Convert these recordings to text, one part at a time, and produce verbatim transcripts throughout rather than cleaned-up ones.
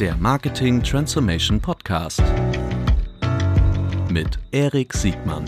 der Marketing Transformation Podcast mit Erik Siegmann.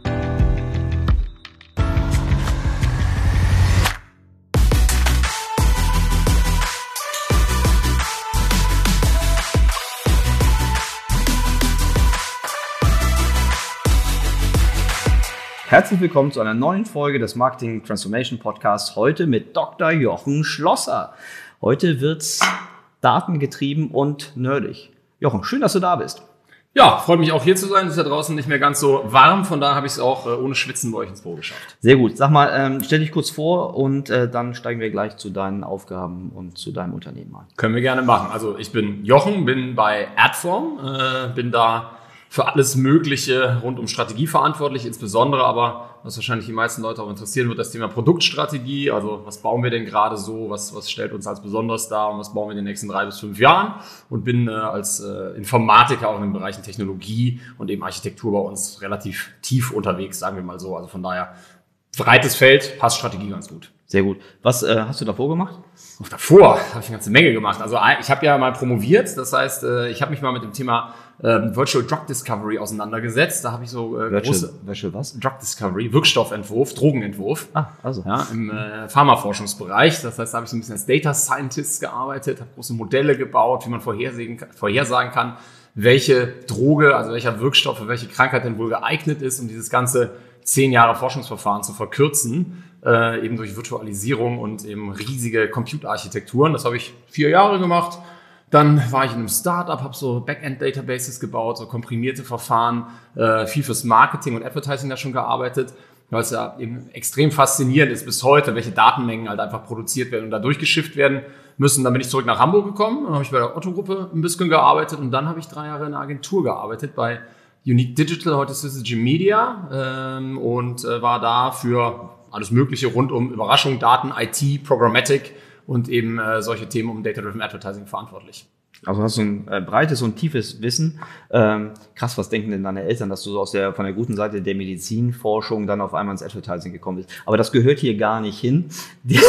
Herzlich willkommen zu einer neuen Folge des Marketing Transformation Podcasts, heute mit Doktor Jochen Schlosser. Heute wird's datengetrieben und nerdig. Jochen, schön, dass du da bist. Ja, freut mich auch hier zu sein. Es ist ja draußen nicht mehr ganz so warm, von daher habe ich es auch äh, ohne Schwitzen bei euch ins Büro geschafft. Sehr gut. Sag mal, ähm, stell dich kurz vor und äh, dann steigen wir gleich zu deinen Aufgaben und zu deinem Unternehmen ein. Können wir gerne machen. Also ich bin Jochen, bin bei Adform, äh, bin da für alles Mögliche rund um Strategie verantwortlich, insbesondere aber, was wahrscheinlich die meisten Leute auch interessieren wird, das Thema Produktstrategie. Also was bauen wir denn gerade so, was, was stellt uns als besonders dar und was bauen wir in den nächsten drei bis fünf Jahren? Und bin äh, als äh, Informatiker auch in den Bereichen Technologie und eben Architektur bei uns relativ tief unterwegs, sagen wir mal so. Also von daher breites Feld, passt Strategie ganz gut. Sehr gut. Was äh, hast du davor gemacht? Auch davor habe ich eine ganze Menge gemacht. Also ich habe ja mal promoviert, das heißt, ich habe mich mal mit dem Thema ähm, Virtual Drug Discovery auseinandergesetzt. Da habe ich so äh, Virtual, große Virtual was? Drug Discovery, Wirkstoffentwurf, Drogenentwurf. Ah, also. Ja, im äh, Pharmaforschungsbereich. Das heißt, da habe ich so ein bisschen als Data Scientist gearbeitet, habe große Modelle gebaut, wie man vorhersehen, vorhersagen kann, welche Droge, also welcher Wirkstoff für welche Krankheit denn wohl geeignet ist, um dieses ganze zehn Jahre Forschungsverfahren zu verkürzen, äh, eben durch Virtualisierung und eben riesige Computerarchitekturen. Das habe ich vier Jahre gemacht. Dann war ich in einem Startup, habe so Backend-Databases gebaut, so komprimierte Verfahren, äh, viel fürs Marketing und Advertising da schon gearbeitet, weil es ja eben extrem faszinierend ist bis heute, welche Datenmengen halt einfach produziert werden und da durchgeschifft werden müssen. Dann bin ich zurück nach Hamburg gekommen, dann habe ich bei der Otto-Gruppe ein bisschen gearbeitet und dann habe ich drei Jahre in einer Agentur gearbeitet bei Unique Digital, heute Syzygy Media, ähm, und äh, war da für alles Mögliche rund um Überraschung, Daten, I T, Programmatic und eben äh, solche Themen um Data-Driven Advertising verantwortlich. Also hast du ein äh, breites und tiefes Wissen. Ähm, krass, was denken denn deine Eltern, dass du so aus der von der guten Seite der Medizinforschung dann auf einmal ins Advertising gekommen bist? Aber das gehört hier gar nicht hin. Die,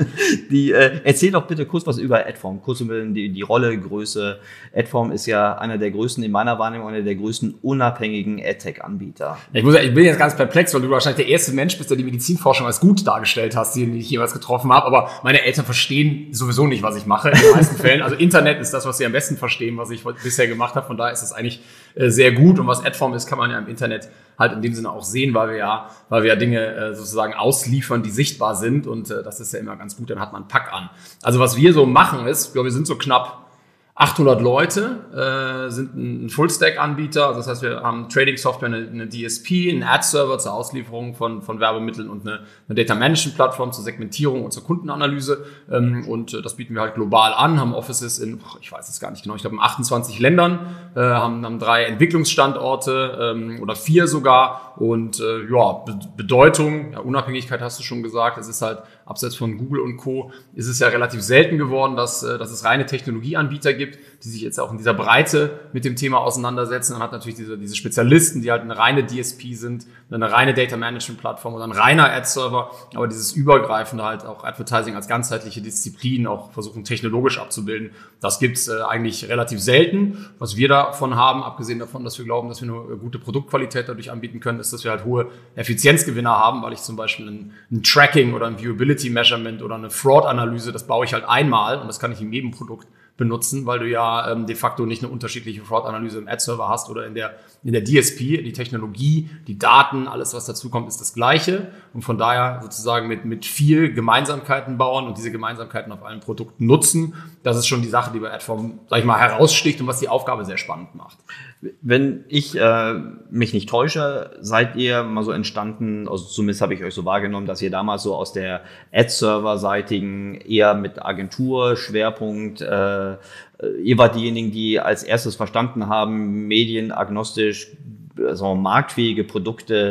die, äh, erzähl doch bitte kurz was über Adform, kurz über die, die Rolle, Größe. Adform ist ja einer der größten, in meiner Wahrnehmung, einer der größten unabhängigen AdTech-Anbieter. Ich, muss, ich bin jetzt ganz perplex, weil du wahrscheinlich der erste Mensch bist, der die Medizinforschung als gut dargestellt hast, den ich jemals getroffen habe. Aber meine Eltern verstehen sowieso nicht, was ich mache in den meisten Fällen. Also Internet ist das, was sie am besten verstehen, was ich bisher gemacht habe. Von daher ist es eigentlich äh, sehr gut. Und was Adform ist, kann man ja im Internet halt in dem Sinne auch sehen, weil wir ja, weil wir ja Dinge äh, sozusagen ausliefern, die sichtbar sind. Und äh, das ist ja immer ganz gut. Dann hat man einen Pack an. Also was wir so machen ist, ja, wir sind so knapp achthundert Leute, äh, sind ein Full-Stack-Anbieter. Also das heißt, wir haben Trading-Software, eine, eine D S P, einen Ad-Server zur Auslieferung von, von Werbemitteln und eine, eine Data-Management-Plattform zur Segmentierung und zur Kundenanalyse. Ähm, und äh, das bieten wir halt global an, haben Offices in, ich weiß es gar nicht genau, ich glaube in achtundzwanzig Ländern, äh, haben, haben drei Entwicklungsstandorte ähm, oder vier sogar. Und äh, ja, Be- Bedeutung, ja, Unabhängigkeit hast du schon gesagt, es ist halt abseits von Google und Co. ist es ja relativ selten geworden, dass, dass es reine Technologieanbieter gibt, die sich jetzt auch in dieser Breite mit dem Thema auseinandersetzen. Man hat natürlich diese, diese Spezialisten, die halt eine reine D S P sind, eine reine Data-Management-Plattform oder ein reiner Ad-Server, aber dieses Übergreifende halt auch Advertising als ganzheitliche Disziplin auch versuchen technologisch abzubilden. Das gibt's äh, eigentlich relativ selten. Was wir davon haben, abgesehen davon, dass wir glauben, dass wir eine gute Produktqualität dadurch anbieten können, ist, dass wir halt hohe Effizienzgewinner haben, weil ich zum Beispiel ein, ein Tracking oder ein Viewability Measurement oder eine Fraud-Analyse, das baue ich halt einmal und das kann ich in jedem Produkt benutzen, weil du ja ähm, de facto nicht eine unterschiedliche Fraud-Analyse im Ad-Server hast oder in der in der D S P. Die Technologie, die Daten, alles, was dazu kommt, ist das Gleiche und von daher sozusagen mit mit viel Gemeinsamkeiten bauen und diese Gemeinsamkeiten auf allen Produkten nutzen. Das ist schon die Sache, die bei Adform, sag ich mal, heraussticht und was die Aufgabe sehr spannend macht. Wenn ich äh, mich nicht täusche, seid ihr mal so entstanden, also zumindest habe ich euch so wahrgenommen, dass ihr damals so aus der Ad-Server-seitigen eher mit Agentur, Schwerpunkt, äh, ihr wart diejenigen, die als erstes verstanden haben, medienagnostisch, also marktfähige Produkte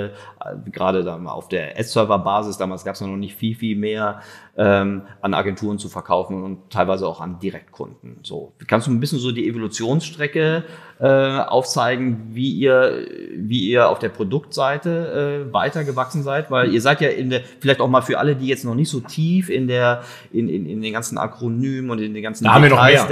gerade da auf der Ad-Server-Basis, damals gab es noch nicht viel, viel mehr, ähm, an Agenturen zu verkaufen und teilweise auch an Direktkunden. So, kannst du ein bisschen so die Evolutionsstrecke äh, aufzeigen, wie ihr, wie ihr auf der Produktseite äh, weitergewachsen seid? Weil ihr seid ja in der, vielleicht auch mal für alle, die jetzt noch nicht so tief in der, in, in, in den ganzen Akronymen und in den ganzen da haben wir noch mehr.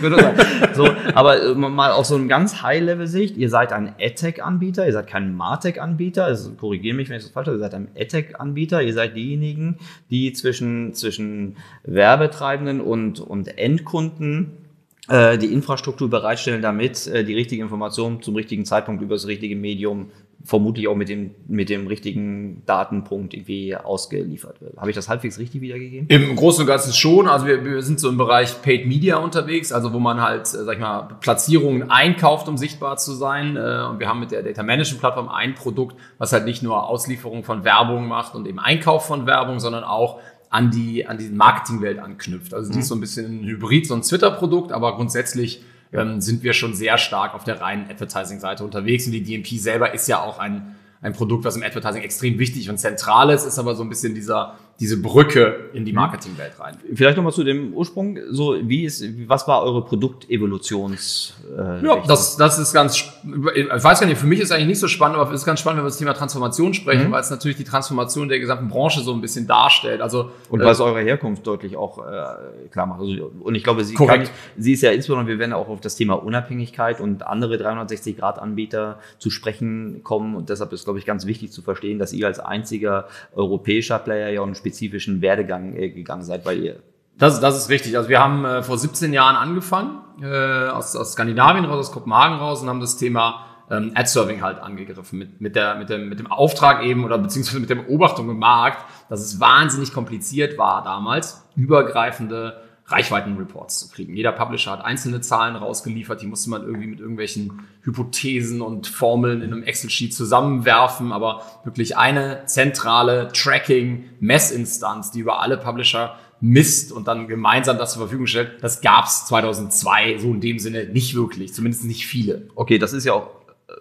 Der, so, aber mal auf so einem ganz High-Level-Sicht, ihr seid ein AdTech-Anbieter, ihr seid kein MarTech-Anbieter, also korrigiere mich, wenn ich das falsch habe, ihr seid ein AdTech-Anbieter, ihr seid diejenigen, die zwischen, zwischen Werbetreibenden und, und Endkunden äh, die Infrastruktur bereitstellen, damit äh, die richtige Information zum richtigen Zeitpunkt über das richtige Medium vermutlich auch mit dem, mit dem richtigen Datenpunkt irgendwie ausgeliefert wird. Habe ich das halbwegs richtig wiedergegeben? Im Großen und Ganzen schon. Also wir, wir sind so im Bereich Paid Media unterwegs, also wo man halt, sag ich mal, Platzierungen einkauft, um sichtbar zu sein. Und wir haben mit der Data Management Plattform ein Produkt, was halt nicht nur Auslieferung von Werbung macht und eben Einkauf von Werbung, sondern auch an die, an die Marketingwelt anknüpft. Also die ist so ein bisschen ein Hybrid, so ein Twitter-Produkt, aber grundsätzlich ähm, sind wir schon sehr stark auf der reinen Advertising-Seite unterwegs. Und die D M P selber ist ja auch ein, ein Produkt, was im Advertising extrem wichtig und zentral ist, ist aber so ein bisschen dieser, diese Brücke in die Marketingwelt rein. Vielleicht nochmal zu dem Ursprung. So, wie ist, was war eure Produktevolutions? Äh, ja, das, das ist ganz, ich weiß gar nicht, für mich ist eigentlich nicht so spannend, aber es ist ganz spannend, wenn wir über das Thema Transformation sprechen, mhm. weil es natürlich die Transformation der gesamten Branche so ein bisschen darstellt. Also, und weil äh, es eure Herkunft deutlich auch äh, klar macht. Also, und ich glaube, sie, kann, sie ist ja insbesondere, wir werden auch auf das Thema Unabhängigkeit und andere dreihundertsechzig Grad Anbieter zu sprechen kommen. Und deshalb ist, glaube ich, ganz wichtig zu verstehen, dass ihr als einziger europäischer Player ja auch einen spezifischen Werdegang äh, gegangen seid, weil ihr Das, das ist richtig. Also wir haben äh, vor siebzehn Jahren angefangen, äh, aus, aus Skandinavien raus, aus Kopenhagen raus und haben das Thema ähm, Ad-Serving halt angegriffen mit, mit, der, mit, dem, mit dem Auftrag eben oder beziehungsweise mit der Beobachtung im Markt, dass es wahnsinnig kompliziert war damals, übergreifende Reichweitenreports zu kriegen. Jeder Publisher hat einzelne Zahlen rausgeliefert, die musste man irgendwie mit irgendwelchen Hypothesen und Formeln in einem Excel-Sheet zusammenwerfen, aber wirklich eine zentrale Tracking-Messinstanz, die über alle Publisher misst und dann gemeinsam das zur Verfügung stellt, das gab es zweitausendzwei so in dem Sinne nicht wirklich, zumindest nicht viele. Okay, das ist ja auch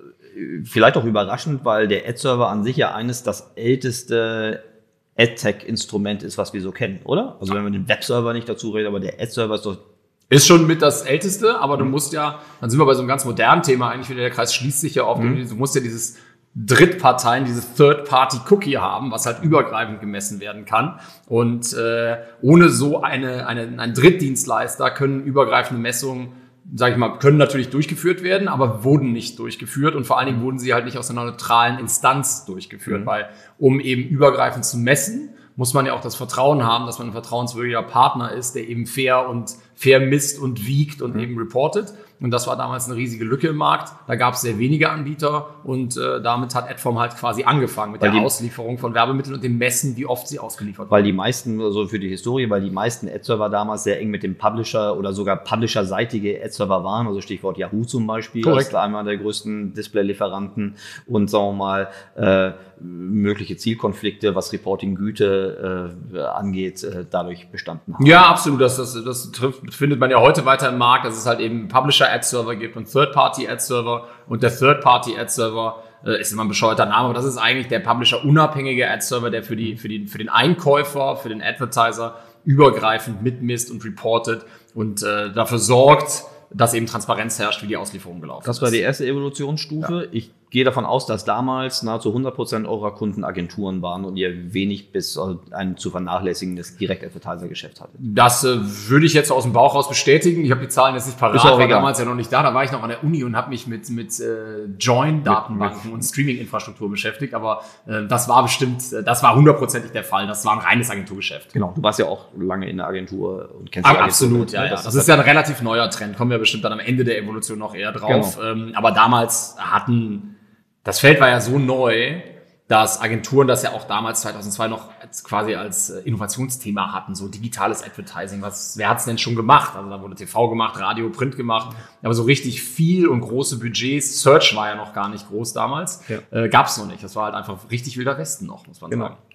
äh, vielleicht auch überraschend, weil der Ad-Server an sich ja eines das älteste AdTech-Instrument ist, was wir so kennen, oder? Also wenn man den Webserver nicht dazu redet, aber der Ad-Server ist doch... Ist schon mit das Älteste, aber du musst ja, dann sind wir bei so einem ganz modernen Thema, eigentlich wieder der Kreis schließt sich ja oft, mhm. du musst ja dieses Drittparteien, dieses Third-Party-Cookie haben, was halt übergreifend gemessen werden kann. Und äh, ohne so eine, eine einen Drittdienstleister können übergreifende Messungen, sage ich mal, können natürlich durchgeführt werden, aber wurden nicht durchgeführt und vor allen Dingen wurden sie halt nicht aus einer neutralen Instanz durchgeführt, mhm. weil um eben übergreifend zu messen, muss man ja auch das Vertrauen haben, dass man ein vertrauenswürdiger Partner ist, der eben fair und fair misst und wiegt und mhm. eben reportet. Und das war damals eine riesige Lücke im Markt. Da gab es sehr wenige Anbieter und äh, damit hat Adform halt quasi angefangen mit weil der die, Auslieferung von Werbemitteln und dem Messen, wie oft sie ausgeliefert wurden. Weil die meisten, also für die Historie, weil die meisten Ad-Server damals sehr eng mit dem Publisher oder sogar Publisher-seitige Ad-Server waren, also Stichwort Yahoo zum Beispiel, das ist einer der größten Display-Lieferanten und sagen wir mal, äh, mögliche Zielkonflikte, was Reporting-Güte äh, angeht, äh, dadurch bestanden haben. Ja, absolut. Das, das, das trifft, findet man ja heute weiter im Markt, dass es halt eben Publisher-Ad-Server gibt und Third-Party-Ad-Server. Und der Third-Party-Ad-Server äh, ist immer ein bescheuerter Name, aber das ist eigentlich der Publisher-unabhängige Ad-Server, der für die, für die, für den Einkäufer, für den Advertiser übergreifend mitmisst und reportet und äh, dafür sorgt, dass eben Transparenz herrscht, wie die Auslieferung gelaufen ist. Das war die erste Evolutionsstufe. Ja. Ich gehe davon aus, dass damals nahezu hundert Prozent eurer Kunden Agenturen waren und ihr wenig bis ein zu vernachlässigendes Direct-Advertiser-Geschäft hattet. Das äh, würde ich jetzt aus dem Bauch raus bestätigen. Ich habe die Zahlen jetzt nicht parat, ich war egal. damals ja noch nicht da. Da war ich noch an der Uni und habe mich mit, mit äh, Join-Datenbanken und Streaming-Infrastruktur beschäftigt. Aber äh, das war bestimmt, äh, das war hundertprozentig der Fall. Das war ein reines Agenturgeschäft. Genau, du warst ja auch lange in der Agentur und kennst aber die Agentur. Absolut, mit, ja, ne? ja. Das, das ist ja ein relativ neuer Trend. Kommen wir bestimmt dann am Ende der Evolution noch eher drauf. Genau. Ähm, aber damals hatten... Das Feld war ja so neu, dass Agenturen das ja auch damals zweitausendzwei noch als, quasi als Innovationsthema hatten, so digitales Advertising. Was, wer hat's denn schon gemacht? Also da wurde T V gemacht, Radio, Print gemacht, aber so richtig viel und große Budgets, Search war ja noch gar nicht groß damals, ja. äh, gab's noch nicht. Das war halt einfach richtig wilder Westen noch, muss man genau. sagen.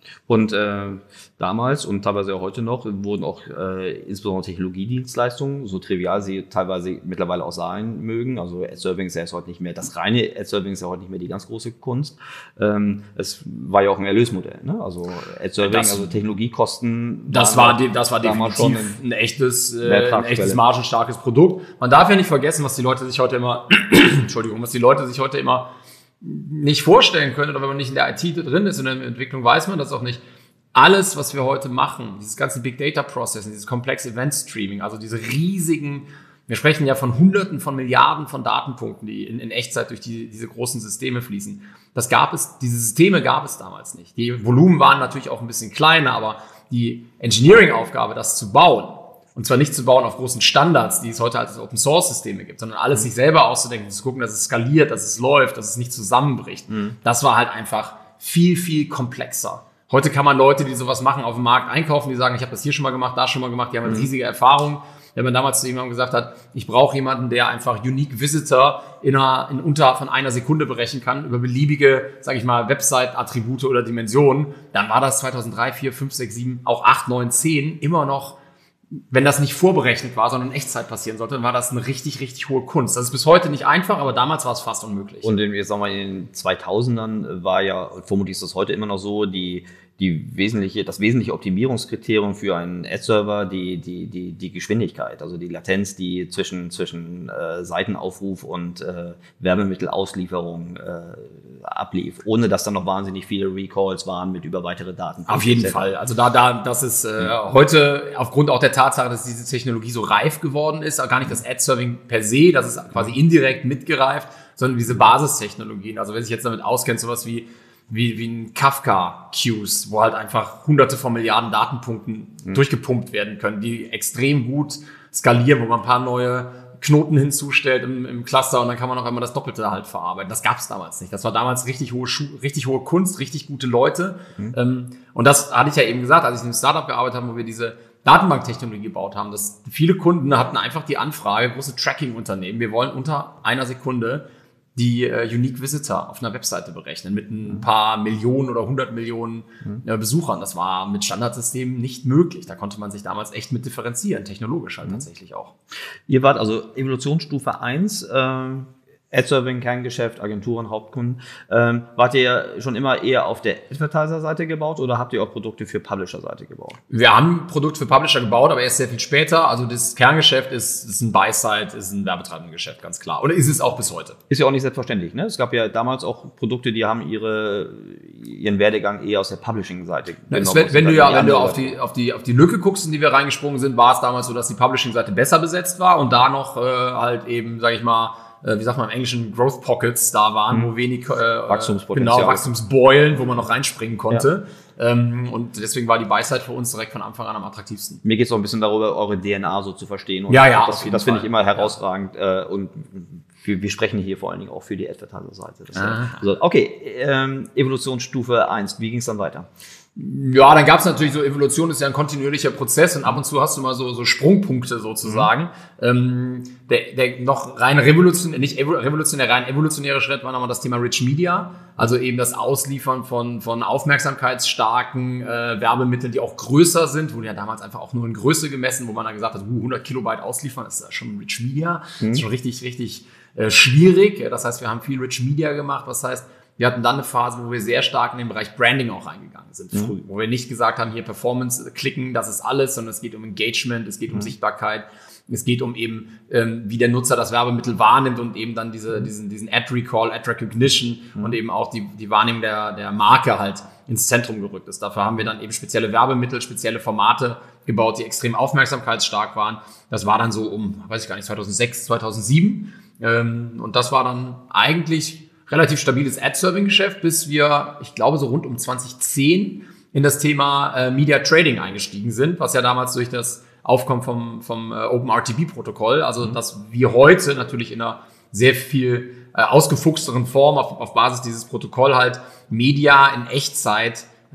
Und äh, damals und teilweise auch heute noch wurden auch äh, insbesondere Technologiedienstleistungen, so trivial sie teilweise mittlerweile auch sein mögen, also Ad-Serving ist ja jetzt heute nicht mehr, das reine Ad-Serving ist ja heute nicht mehr die ganz große Kunst. Ähm, es war ja auch ein Erlösmodell, ne? Also Ad-Serving, also Technologiekosten. Das war, die, das war definitiv ein, ein echtes, äh, ein echtes margenstarkes Produkt. Man darf ja nicht vergessen, was die Leute sich heute immer, Entschuldigung, was die Leute sich heute immer nicht vorstellen können, oder wenn man nicht in der I T drin ist, in der Entwicklung weiß man das auch nicht. Alles, was wir heute machen, dieses ganze Big Data Processing, dieses komplexe Event Streaming, also diese riesigen, wir sprechen ja von Hunderten von Milliarden von Datenpunkten, die in, in Echtzeit durch die, diese großen Systeme fließen. Das gab es, diese Systeme gab es damals nicht. Die Volumen waren natürlich auch ein bisschen kleiner, aber die Engineering-Aufgabe, das zu bauen, und zwar nicht zu bauen auf großen Standards, die es heute als Open-Source-Systeme gibt, sondern alles sich selber auszudenken, zu gucken, dass es skaliert, dass es läuft, dass es nicht zusammenbricht. Mhm. Das war halt einfach viel, viel komplexer. Heute kann man Leute, die sowas machen, auf dem Markt einkaufen, die sagen, ich habe das hier schon mal gemacht, da schon mal gemacht, die haben eine riesige Erfahrung. Wenn man damals zu jemandem gesagt hat, ich brauche jemanden, der einfach Unique Visitor in, einer, in unter von einer Sekunde berechnen kann, über beliebige, sage ich mal, Website-Attribute oder Dimensionen, dann war das zweitausenddrei, vier, fünf, sechs, sieben, auch acht, neun, zehn immer noch, wenn das nicht vorberechnet war, sondern in Echtzeit passieren sollte, dann war das eine richtig, richtig hohe Kunst. Das ist bis heute nicht einfach, aber damals war es fast unmöglich. Und in, jetzt sagen wir, in den zweitausendern war ja, vermutlich ist das heute immer noch so, die, die wesentliche, das wesentliche Optimierungskriterium für einen Ad-Server, die, die, die, die Geschwindigkeit, also die Latenz, die zwischen, zwischen äh, Seitenaufruf und äh, Werbemittelauslieferung äh, ablief, ohne dass dann noch wahnsinnig viele Recalls waren mit über weitere Daten. Auf jeden Fall. Also da, da, das ist äh, ja. heute aufgrund auch der Tatsache, dass diese Technologie so reif geworden ist, auch gar nicht das Ad-Serving per se, das ist quasi indirekt mitgereift, sondern diese Basistechnologien. Also wer sich jetzt damit auskennt, sowas wie wie, wie ein Kafka-Queues, wo halt einfach hunderte von Milliarden Datenpunkten mhm. durchgepumpt werden können, die extrem gut skalieren, wo man ein paar neue Knoten hinzustellt im, im Cluster und dann kann man auch einmal das Doppelte halt verarbeiten. Das gab es damals nicht. Das war damals richtig hohe Schu- richtig hohe Kunst, richtig gute Leute. Mhm. Ähm, und das hatte ich ja eben gesagt, als ich in einem Startup gearbeitet habe, wo wir diese Datenbanktechnologie gebaut haben, dass viele Kunden hatten einfach die Anfrage, große Tracking-Unternehmen, wir wollen unter einer Sekunde die äh, Unique Visitor auf einer Webseite berechnen mit ein paar Millionen oder hundert Millionen äh, Besuchern. Das war mit Standardsystemen nicht möglich. Da konnte man sich damals echt mit differenzieren, technologisch halt mhm. tatsächlich auch. Ihr wart also Evolutionsstufe eins, ähm, Ad-Serving, Kerngeschäft, Agenturen, Hauptkunden. Ähm, wart ihr schon immer eher auf der Advertiser-Seite gebaut oder habt ihr auch Produkte für Publisher-Seite gebaut? Wir haben ein Produkt für Publisher gebaut, aber erst sehr viel später. Also das Kerngeschäft ist, ist ein Buy-Side, ist ein Werbetreibendengeschäft, ganz klar. Oder ist es auch bis heute? Ist ja auch nicht selbstverständlich, ne? Es gab ja damals auch Produkte, die haben ihre, ihren Werdegang eher aus der Publishing-Seite genommen. Wenn, wenn du ja, wenn du auf die, auf die, auf die Lücke guckst, in die wir reingesprungen sind, war es damals so, dass die Publishing-Seite besser besetzt war und da noch äh, halt eben, sag ich mal, wie sagt man im Englischen, Growth Pockets da waren, mhm. wo wenig äh, Wachstumspotenzial. Genau, Wachstumsbeulen, wo man noch reinspringen konnte. Ja. Ähm, und deswegen war die Buy-Side für uns direkt von Anfang an am attraktivsten. Mir geht es auch ein bisschen darüber, eure D N A so zu verstehen. Und ja, ja. Das, das finde ich immer herausragend. Ja. Äh, und wir, wir sprechen hier vor allen Dingen auch für die Advertiser-Seite. Ja. Also, okay, ähm, Evolutionsstufe eins. Wie ging es dann weiter? Ja, dann gab es natürlich so, Evolution ist ja ein kontinuierlicher Prozess und ab und zu hast du mal so, so Sprungpunkte sozusagen. Mhm. Ähm, der, der noch rein revolutionär, nicht revolutionär, rein evolutionäre Schritt war nochmal das Thema Rich Media, also eben das Ausliefern von, von aufmerksamkeitsstarken äh, Werbemitteln, die auch größer sind, wurde ja damals einfach auch nur in Größe gemessen, wo man dann gesagt hat, uh, hundert Kilobyte ausliefern, das ist ja schon Rich Media, mhm. das ist schon richtig, richtig äh, schwierig. Das heißt, wir haben viel Rich Media gemacht, was heißt, wir hatten dann eine Phase, wo wir sehr stark in den Bereich Branding auch reingegangen sind, früh. Mhm. Wo wir nicht gesagt haben, hier Performance klicken, das ist alles, sondern es geht um Engagement, es geht um mhm. Sichtbarkeit, es geht um eben, ähm, wie der Nutzer das Werbemittel wahrnimmt und eben dann diese, diesen, diesen Ad-Recall, Ad-Recognition mhm. und eben auch die, die Wahrnehmung der, der Marke halt ins Zentrum gerückt ist. Dafür haben wir dann eben spezielle Werbemittel, spezielle Formate gebaut, die extrem aufmerksamkeitsstark waren. Das war dann so um, weiß ich gar nicht, zweitausendsechs, zweitausendsieben. Ähm, und das war dann eigentlich relativ stabiles Ad-Serving-Geschäft, bis wir, ich glaube, so rund um zwanzig zehn in das Thema äh, Media Trading eingestiegen sind, was ja damals durch das Aufkommen vom, vom äh, OpenRTB-Protokoll, also mhm. dass wir heute natürlich in einer sehr viel äh, ausgefuchsteren Form auf, auf Basis dieses Protokoll halt Media in Echtzeit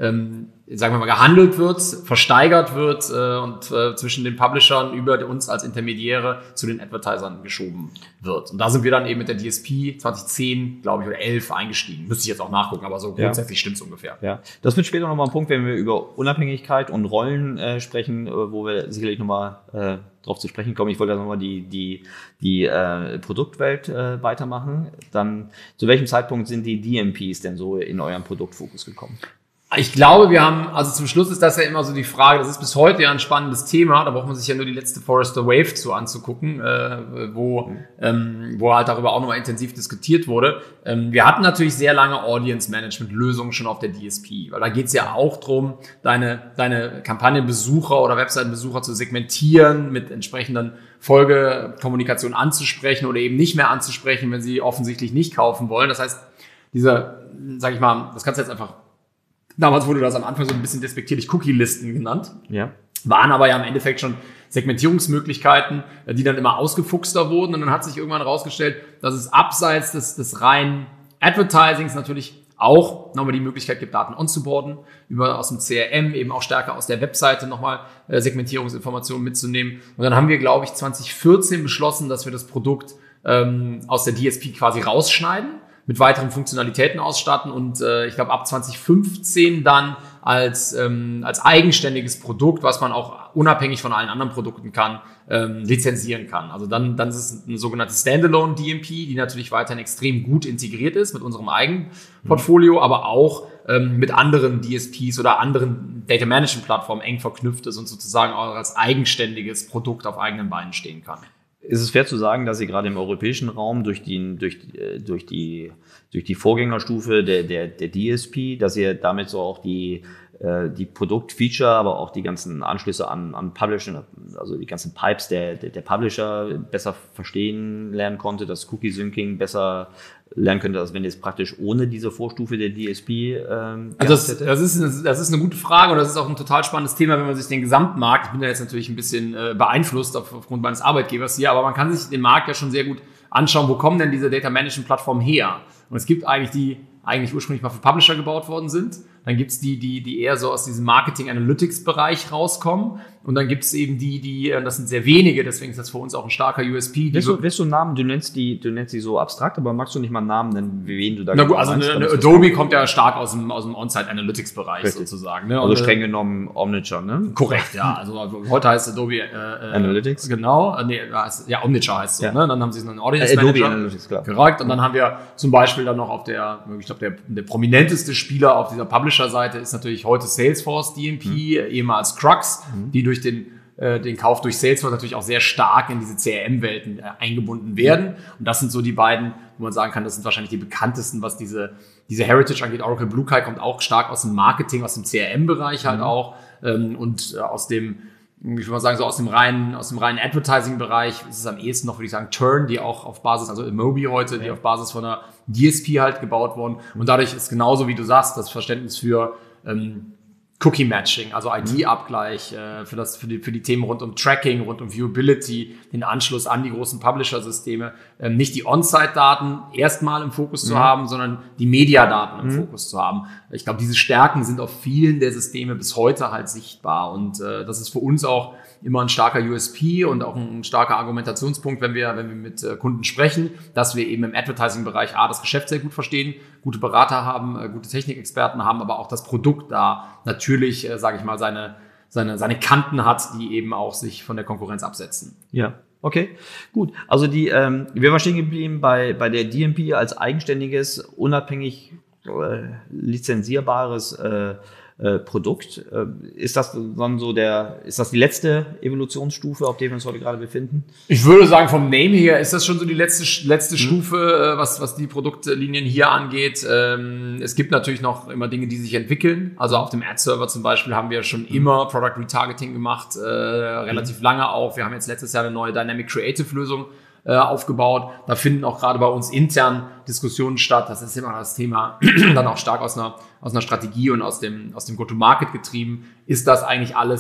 ähm, sagen wir mal, gehandelt wird, versteigert wird äh, und äh, zwischen den Publishern über uns als Intermediäre zu den Advertisern geschoben wird. Und da sind wir dann eben mit der D S P zwanzig zehn, glaube ich, oder elf eingestiegen. Müsste ich jetzt auch nachgucken, aber so grundsätzlich ja. stimmt's ungefähr. Ja, das wird später nochmal ein Punkt, wenn wir über Unabhängigkeit und Rollen äh, sprechen, äh, wo wir sicherlich nochmal äh, drauf zu sprechen kommen. Ich wollte da nochmal die, die, die äh, Produktwelt äh, weitermachen. Dann, zu welchem Zeitpunkt sind die D M Ps denn so in euren Produktfokus gekommen? Ich glaube, wir haben, also zum Schluss ist das ja immer so die Frage, das ist bis heute ja ein spannendes Thema, da braucht man sich ja nur die letzte Forrester Wave zu anzugucken, äh, wo, ähm, wo halt darüber auch nochmal intensiv diskutiert wurde. Ähm, wir hatten natürlich sehr lange Audience-Management-Lösungen schon auf der D S P, weil da geht es ja auch drum, deine, deine Kampagnenbesucher oder Webseitenbesucher zu segmentieren, mit entsprechenden Folgekommunikation anzusprechen oder eben nicht mehr anzusprechen, wenn sie offensichtlich nicht kaufen wollen. Das heißt, dieser, sag ich mal, das kannst du jetzt einfach damals wurde das am Anfang so ein bisschen despektierlich Cookie-Listen genannt. Ja. Waren aber ja im Endeffekt schon Segmentierungsmöglichkeiten, die dann immer ausgefuchster wurden. Und dann hat sich irgendwann herausgestellt, dass es abseits des, des reinen Advertisings natürlich auch nochmal die Möglichkeit gibt, Daten onzuboarden, über aus dem C R M, eben auch stärker aus der Webseite nochmal äh, Segmentierungsinformationen mitzunehmen. Und dann haben wir, glaube ich, zwanzig vierzehn beschlossen, dass wir das Produkt ähm, aus der D S P quasi rausschneiden, mit weiteren Funktionalitäten ausstatten und äh, ich glaube ab zwanzig fünfzehn dann als ähm, als eigenständiges Produkt, was man auch unabhängig von allen anderen Produkten kann, ähm, lizenzieren kann. Also dann dann ist es ein sogenanntes Standalone D M P, die natürlich weiterhin extrem gut integriert ist mit unserem eigenen Portfolio, mhm. aber auch ähm, mit anderen D S Ps oder anderen Data Management Plattformen eng verknüpft ist und sozusagen auch als eigenständiges Produkt auf eigenen Beinen stehen kann. Ist es fair zu sagen, dass ihr gerade im europäischen Raum durch die, durch, durch die, durch die Vorgängerstufe der, der, der D S P, dass ihr damit so auch die, die Produktfeature, aber auch die ganzen Anschlüsse an, an Publisher, also die ganzen Pipes der, der, der Publisher besser verstehen lernen konnte, das Cookie-Syncing besser lernen könnte, als wenn ihr es praktisch ohne diese Vorstufe der D S P ähm, also das, das, ist eine, das ist eine gute Frage und das ist auch ein total spannendes Thema, wenn man sich den Gesamtmarkt, ich bin da jetzt natürlich ein bisschen äh, beeinflusst auf, aufgrund meines Arbeitgebers hier, aber man kann sich den Markt ja schon sehr gut anschauen, wo kommen denn diese Data Management Plattformen her? Und es gibt eigentlich die, eigentlich ursprünglich mal für Publisher gebaut worden sind. Dann gibt's die, die, die eher so aus diesem Marketing-Analytics-Bereich rauskommen. Und dann gibt's eben die, die, das sind sehr wenige, deswegen ist das für uns auch ein starker U S P. Willst du, willst du einen Namen, du nennst die, du nennst die so abstrakt, aber magst du nicht mal einen Namen nennen, wen du da Na gut, also eine, eine Adobe kommt ja stark aus dem, aus dem On-Site-Analytics-Bereich Richtig. sozusagen. Ne? Also streng genommen Omniture, ne? Korrekt, ja. Also heute heißt Adobe äh, Analytics. Genau, nee, ja, Omniture heißt so. Ja. Ne? Dann haben sie einen Audience äh, Manager. Adobe Analytics, klar. Korrekt. Und dann haben wir zum Beispiel dann noch auf der, ich glaube, der, der prominenteste Spieler auf dieser Publisher-Seite ist natürlich heute Salesforce D M P, mhm. ehemals Crux, mhm. die durch den den Kauf durch Salesforce natürlich auch sehr stark in diese C R M-Welten äh, eingebunden werden. Und das sind so die beiden, wo man sagen kann, das sind wahrscheinlich die bekanntesten, was diese, diese Heritage angeht. Oracle Blue Sky kommt auch stark aus dem Marketing, aus dem C R M-Bereich halt mhm. auch. Ähm, und äh, aus dem, ich würde mal sagen, so aus dem reinen, aus dem reinen Advertising-Bereich ist es am ehesten noch, würde ich sagen, Turn, die auch auf Basis, also Emobi heute, ja. die auf Basis von einer D S P halt gebaut wurden. Und dadurch ist genauso, wie du sagst, das Verständnis für ähm, Cookie-Matching, also I D-Abgleich äh, für, das, für, die, für die Themen rund um Tracking, rund um Viewability, den Anschluss an die großen Publisher-Systeme, ähm, nicht die On-Site-Daten erstmal im Fokus mhm. zu haben, sondern die Media-Daten im mhm. Fokus zu haben. Ich glaube, diese Stärken sind auf vielen der Systeme bis heute halt sichtbar und äh, das ist für uns auch immer ein starker U S P und auch ein starker Argumentationspunkt, wenn wir, wenn wir mit äh, Kunden sprechen, dass wir eben im Advertising-Bereich A, das Geschäft sehr gut verstehen, gute Berater haben, äh, gute Technikexperten haben, aber auch das Produkt da natürlich, äh, sage ich mal, seine, seine, seine Kanten hat, die eben auch sich von der Konkurrenz absetzen. Ja. Okay, gut. Also die, ähm, wir waren stehen geblieben bei, bei der D M P als eigenständiges, unabhängig äh, lizenzierbares äh, äh, Produkt. Äh, ist das dann so der, ist das die letzte Evolutionsstufe, auf der wir uns heute gerade befinden? Ich würde sagen, vom Name her ist das schon so die letzte letzte mhm. Stufe, äh, was was die Produktlinien hier angeht. Ähm, es gibt natürlich noch immer Dinge, die sich entwickeln. Also auf dem Ad-Server zum Beispiel haben wir schon mhm. immer Product Retargeting gemacht, äh, relativ mhm. lange auch. Wir haben jetzt letztes Jahr eine neue Dynamic Creative Lösung äh, aufgebaut. Da finden auch gerade bei uns intern Diskussionen statt. Das ist immer das Thema, dann auch stark aus einer aus einer Strategie und aus dem aus dem Go-to-Market getrieben. Ist das eigentlich alles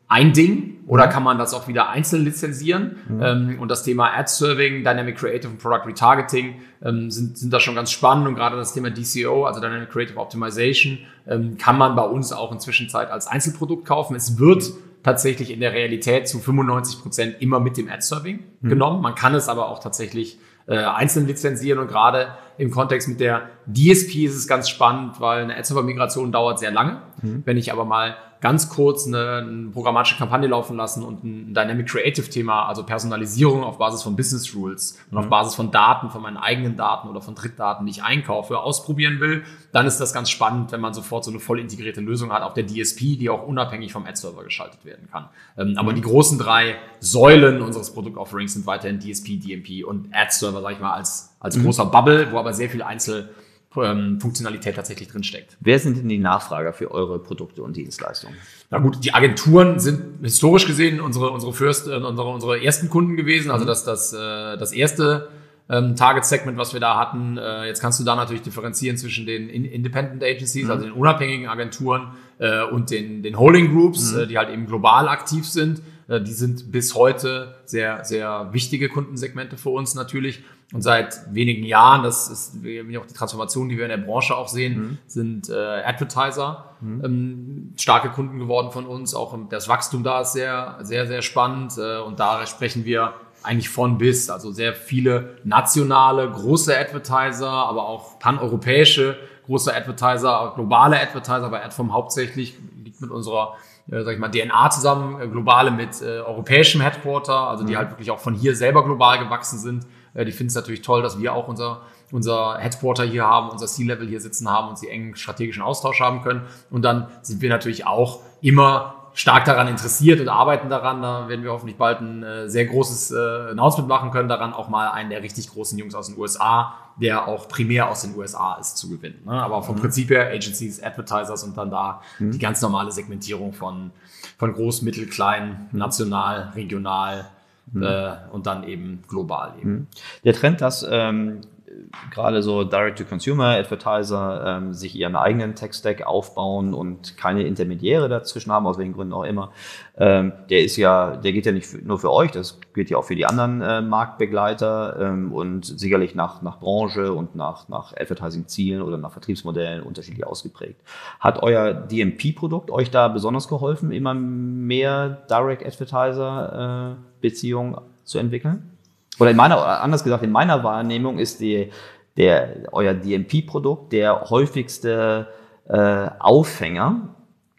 ein Ding oder kann man das auch wieder einzeln lizenzieren? Mhm. Ähm, und das Thema Ad-Serving, Dynamic Creative und Product Retargeting ähm, sind, sind da schon ganz spannend. Und gerade das Thema D C O, also Dynamic Creative Optimization, ähm, kann man bei uns auch inzwischen Zeit als Einzelprodukt kaufen. Es wird tatsächlich in der Realität zu fünfundneunzig Prozent immer mit dem Ad-Serving mhm. genommen. Man kann es aber auch tatsächlich äh, einzeln lizenzieren. Und gerade im Kontext mit der D S P ist es ganz spannend, weil eine Ad-Server-Migration dauert sehr lange. Mhm. Wenn ich aber mal ganz kurz eine, eine programmatische Kampagne laufen lassen und ein Dynamic Creative Thema, also Personalisierung auf Basis von Business Rules und mhm. auf Basis von Daten, von meinen eigenen Daten oder von Drittdaten, die ich einkaufe, ausprobieren will, dann ist das ganz spannend, wenn man sofort so eine voll integrierte Lösung hat auf der D S P, die auch unabhängig vom Ad-Server geschaltet werden kann. Ähm, mhm. Aber die großen drei Säulen unseres Produktofferings sind weiterhin D S P, D M P und Ad-Server, sag ich mal, als, als mhm. großer Bubble, wo aber sehr viel Einzel Funktionalität tatsächlich drinsteckt. Wer sind denn die Nachfrager für eure Produkte und Dienstleistungen? Na gut, die Agenturen sind historisch gesehen unsere unsere First, äh, unsere unsere ersten Kunden gewesen. Also das das äh, das erste ähm, Target-Segment, was wir da hatten. Äh, jetzt kannst du da natürlich differenzieren zwischen den in Independent Agencies, mhm. also den unabhängigen Agenturen äh, und den den Holding Groups, mhm. äh, die halt eben global aktiv sind. Äh, die sind bis heute sehr sehr wichtige Kundensegmente für uns natürlich. Und seit wenigen Jahren, das ist auch die Transformation, die wir in der Branche auch sehen, mhm. sind äh, Advertiser mhm. ähm, starke Kunden geworden von uns. Auch das Wachstum da ist sehr, sehr, sehr spannend. Äh, und da sprechen wir eigentlich von bis. Also sehr viele nationale, große Advertiser, aber auch paneuropäische große Advertiser, globale Advertiser, bei Adform hauptsächlich liegt mit unserer äh, sag ich mal, D N A zusammen, äh, globale mit äh, europäischem Headquarter, also die mhm. halt wirklich auch von hier selber global gewachsen sind. Die finden es natürlich toll, dass wir auch unser, unser Headquarter hier haben, unser C-Level hier sitzen haben und sie engen strategischen Austausch haben können. Und dann sind wir natürlich auch immer stark daran interessiert und arbeiten daran. Da werden wir hoffentlich bald ein äh, sehr großes äh, Announcement machen können, daran auch mal einen der richtig großen Jungs aus den U S A, der auch primär aus den U S A ist, zu gewinnen. Ne? Aber vom mhm. Prinzip her Agencies, Advertisers und dann da mhm. die ganz normale Segmentierung von, von groß, mittel, klein, national, regional, Mhm. Äh, und dann eben global eben. Der Trend, dass ähm, gerade so Direct-to-Consumer-Advertiser ähm, sich ihren eigenen Tech-Stack aufbauen und keine Intermediäre dazwischen haben, aus welchen Gründen auch immer, ähm, der ist ja, der geht ja nicht für, nur für euch, das gilt ja auch für die anderen äh, Marktbegleiter ähm, und sicherlich nach, nach Branche und nach, nach Advertising-Zielen oder nach Vertriebsmodellen unterschiedlich ausgeprägt. Hat euer D M P-Produkt euch da besonders geholfen, immer mehr Direct-Advertiser äh, Beziehungen zu entwickeln? Oder in meiner, anders gesagt, in meiner Wahrnehmung ist die, der, euer D M P-Produkt der häufigste äh, Aufhänger,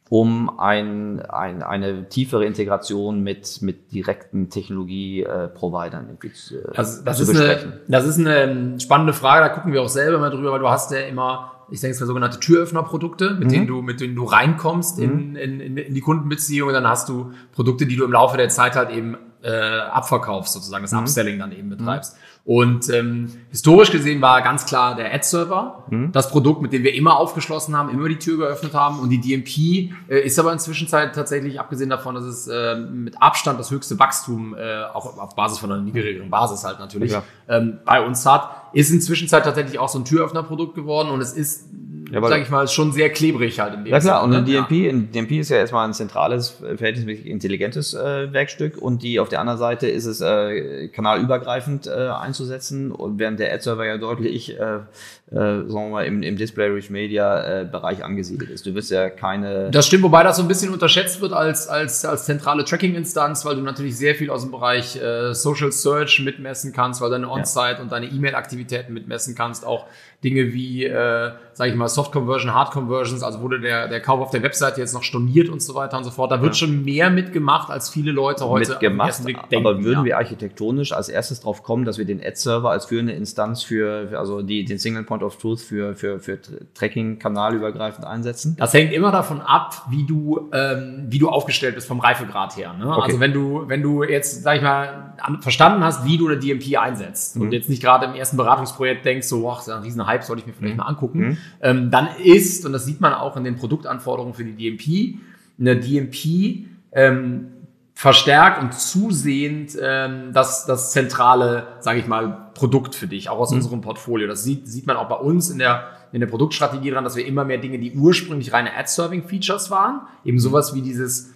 um ein, ein, eine tiefere Integration mit, mit direkten Technologie-Providern äh, zu, also das zu ist besprechen. Eine, das ist eine spannende Frage, da gucken wir auch selber mal drüber, weil du hast ja immer, ich denke, es sind sogenannte Türöffner-Produkte, mit mhm. denen du, mit denen du reinkommst mhm. in, in, in die Kundenbeziehung. Und dann hast du Produkte, die du im Laufe der Zeit halt eben äh, abverkaufst, sozusagen, das mhm. Upselling dann eben betreibst. Mhm. Und ähm, historisch gesehen war ganz klar der Ad-Server, mhm. das Produkt, mit dem wir immer aufgeschlossen haben, immer die Tür geöffnet haben. Und die D M P äh, ist aber inzwischen tatsächlich, abgesehen davon, dass es äh, mit Abstand das höchste Wachstum, äh, auch auf Basis von einer niedrigeren Basis halt natürlich, ja. ähm, bei uns hat, ist inzwischen tatsächlich auch so ein Türöffner-Produkt geworden. Und es ist, ja, sag ich mal, schon sehr klebrig halt. In dem ja klar, und ein D M P, ja. ein D M P ist ja erstmal ein zentrales, verhältnismäßig intelligentes äh, Werkstück und die auf der anderen Seite ist es äh, kanalübergreifend äh, einzusetzen und während der Ad-Server ja deutlich, äh, äh, sagen wir mal, im, im Display-Rich-Media-Bereich äh, angesiedelt ist. Du wirst ja keine... Das stimmt, wobei das so ein bisschen unterschätzt wird als, als, als zentrale Tracking-Instanz, weil du natürlich sehr viel aus dem Bereich äh, Social Search mitmessen kannst, weil deine On-Site ja. und deine E-Mail-Aktivitäten mitmessen kannst, auch Dinge wie, äh, sage ich mal, Soft-Conversion, Hard-Conversions, also wurde der, der Kauf auf der Webseite jetzt noch storniert und so weiter und so fort. Da wird ja. schon mehr mitgemacht, als viele Leute heute mitgemacht, am ersten Blick denken. Aber würden ja. wir architektonisch als erstes drauf kommen, dass wir den Ad-Server als führende Instanz für, für also die, den Single Point of Truth für, für, für Tracking kanalübergreifend einsetzen? Das hängt immer davon ab, wie du, ähm, wie du aufgestellt bist vom Reifegrad her. Ne? Okay. Also wenn du, wenn du jetzt, sag ich mal, verstanden hast, wie du eine D M P einsetzt mhm. und jetzt nicht gerade im ersten Beratungsprojekt denkst, so, ach, das ist ein riesen Hype, sollte ich mir vielleicht mhm. mal angucken, mhm. ähm, dann ist, und das sieht man auch in den Produktanforderungen für die D M P, eine D M P ähm, verstärkt und zusehend ähm, das, das zentrale, sage ich mal, Produkt für dich, auch aus mhm. unserem Portfolio. Das sieht, sieht man auch bei uns in der, in der Produktstrategie dran, dass wir immer mehr Dinge, die ursprünglich reine Ad-Serving-Features waren, eben sowas wie dieses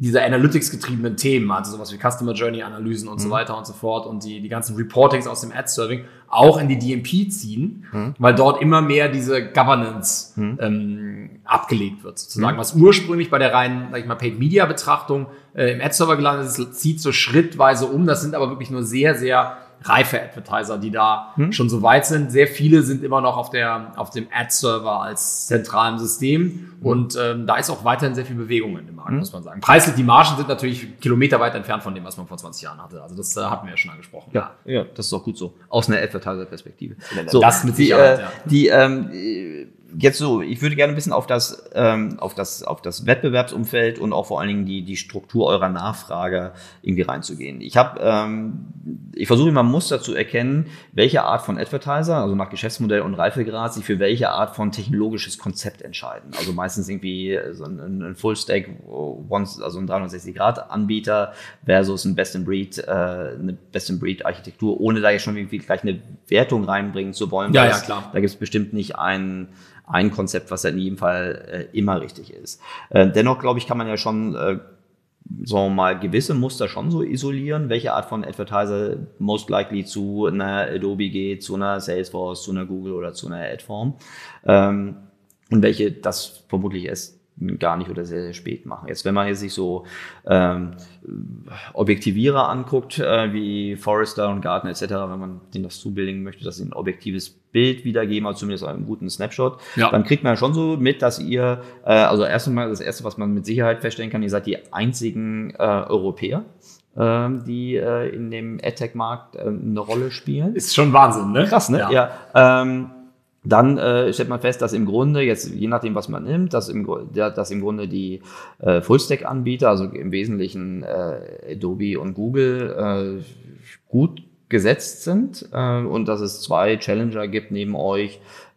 diese Analytics-getriebenen Themen, also sowas wie Customer Journey-Analysen und mhm. so weiter und so fort und die, die ganzen Reportings aus dem Ad-Serving auch in die D M P ziehen, mhm. weil dort immer mehr diese Governance mhm. ähm, abgelegt wird, sozusagen. Mhm. Was ursprünglich bei der reinen, sag ich mal, Paid-Media-Betrachtung äh, im Ad-Server gelandet ist, zieht so schrittweise um. Das sind aber wirklich nur sehr, sehr reife Advertiser, die da hm. schon so weit sind. Sehr viele sind immer noch auf der auf dem Ad-Server als zentralem System hm. und ähm, da ist auch weiterhin sehr viel Bewegung in dem Markt, hm. muss man sagen. Preislich, die Margen sind natürlich kilometerweit entfernt von dem, was man vor zwanzig Jahren hatte. Also das äh, hatten wir ja schon angesprochen. Ja, ja, das ist auch gut so. Aus einer Advertiser-Perspektive. So, das mit Sicherheit, die, äh, ja. Die, ähm, jetzt so, ich würde gerne ein bisschen auf das, ähm, auf das, auf das Wettbewerbsumfeld und auch vor allen Dingen die, die Struktur eurer Nachfrage irgendwie reinzugehen. Ich habe, ähm, ich versuche immer Muster zu erkennen, welche Art von Advertiser, also nach Geschäftsmodell und Reifegrad, sich für welche Art von technologisches Konzept entscheiden. Also meistens irgendwie so ein, ein Full-Stack, also ein dreihundertsechzig-Grad-Anbieter versus ein Best-in-Breed, äh, eine Best-in-Breed-Architektur, ohne da jetzt schon irgendwie gleich eine Wertung reinbringen zu wollen. Ja, ja, klar. Da gibt es bestimmt nicht einen ein Konzept, was ja in jedem Fall äh, immer richtig ist. Äh, dennoch, glaube ich, kann man ja schon, äh, sagen wir mal, gewisse Muster schon so isolieren, welche Art von Advertiser most likely zu einer Adobe geht, zu einer Salesforce, zu einer Google oder zu einer Adform. Ähm, und welche das vermutlich erst gar nicht oder sehr, sehr spät machen. Jetzt, wenn man jetzt sich so ähm, Objektivierer anguckt, äh, wie Forrester und Gartner et cetera, wenn man denen das zubilligen möchte, dass sie ein objektives Bild wiedergeben, also zumindest einen guten Snapshot, ja. dann kriegt man schon so mit, dass ihr, äh, also erst einmal das Erste, was man mit Sicherheit feststellen kann, ihr seid die einzigen äh, Europäer, äh, die äh, in dem AdTech-Markt äh, eine Rolle spielen. Ist schon Wahnsinn, ne? Krass, ne? Ja. ja ähm, Dann äh, stellt man fest, dass im Grunde, jetzt je nachdem, was man nimmt, dass im, dass im Grunde die äh, Full-Stack-Anbieter, also im Wesentlichen äh, Adobe und Google, äh, gut gesetzt sind äh, und dass es zwei Challenger gibt neben euch,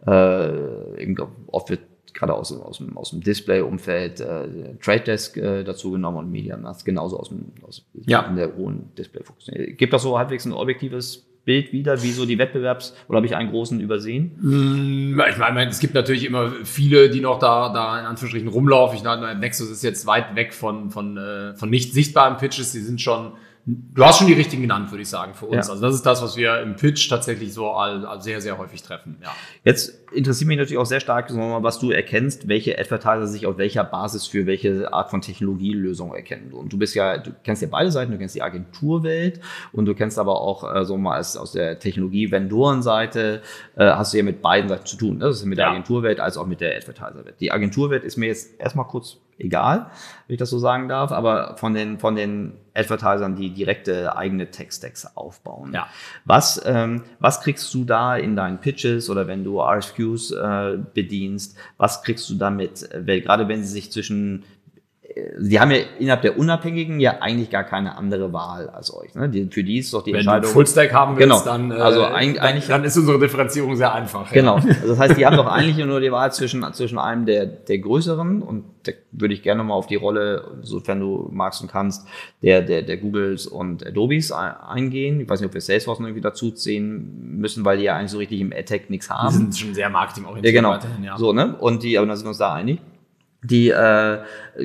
äh, eben oft wird gerade aus, aus, dem, aus dem Display-Umfeld äh, Trade Desk äh, dazu genommen und MediaMask genauso aus dem aus ja. in der hohen Display-Fokus. Gibt das so halbwegs ein objektives Bild wieder, wie so die Wettbewerbs- oder habe ich einen großen übersehen? Ich meine, es gibt natürlich immer viele, die noch da, da in Anführungsstrichen rumlaufen. Ich meine, Nexus ist jetzt weit weg von, von, von nicht sichtbaren Pitches. Die sind schon, du hast schon die richtigen genannt, würde ich sagen, für uns. Ja. Also das ist das, was wir im Pitch tatsächlich so all, all sehr, sehr häufig treffen. Ja. Jetzt interessiert mich natürlich auch sehr stark, was du erkennst, welche Advertiser sich auf welcher Basis für welche Art von Technologielösung erkennen. Und du bist ja, du kennst ja beide Seiten, du kennst die Agenturwelt und du kennst aber auch äh, so mal als, aus der Technologie-Vendoren-Seite äh, hast du ja mit beiden Seiten zu tun. Ne? Das ist mit der ja. Agenturwelt als auch mit der Advertiser-Welt. Die Agenturwelt ist mir jetzt erstmal kurz egal, wenn ich das so sagen darf, aber von den, von den Advertisern, die direkte eigene Tech-Stacks aufbauen. Ja. Was, ähm, was kriegst du da in deinen Pitches oder wenn du R F Qs äh, bedienst, was kriegst du damit? Weil, gerade wenn sie sich zwischen Sie haben ja innerhalb der Unabhängigen ja eigentlich gar keine andere Wahl als euch. Ne? Die, für die ist doch die Wenn Entscheidung. Wenn du Fullstack haben willst, genau. dann, äh, also eigentlich, dann, eigentlich, dann ist unsere Differenzierung sehr einfach. Genau. Ja. Also das heißt, die haben doch eigentlich nur die Wahl zwischen, zwischen einem der, der größeren und da würde ich gerne mal auf die Rolle, sofern du magst und kannst, der, der, der Googles und Adobes eingehen. Ich weiß nicht, ob wir Salesforce noch irgendwie dazu ziehen müssen, weil die ja eigentlich so richtig im AdTech nichts haben. Die sind schon sehr marketingorientiert. Ja, genau. Weiterhin, ja. So, ne? Und die, aber dann sind wir uns da einig. Die, äh,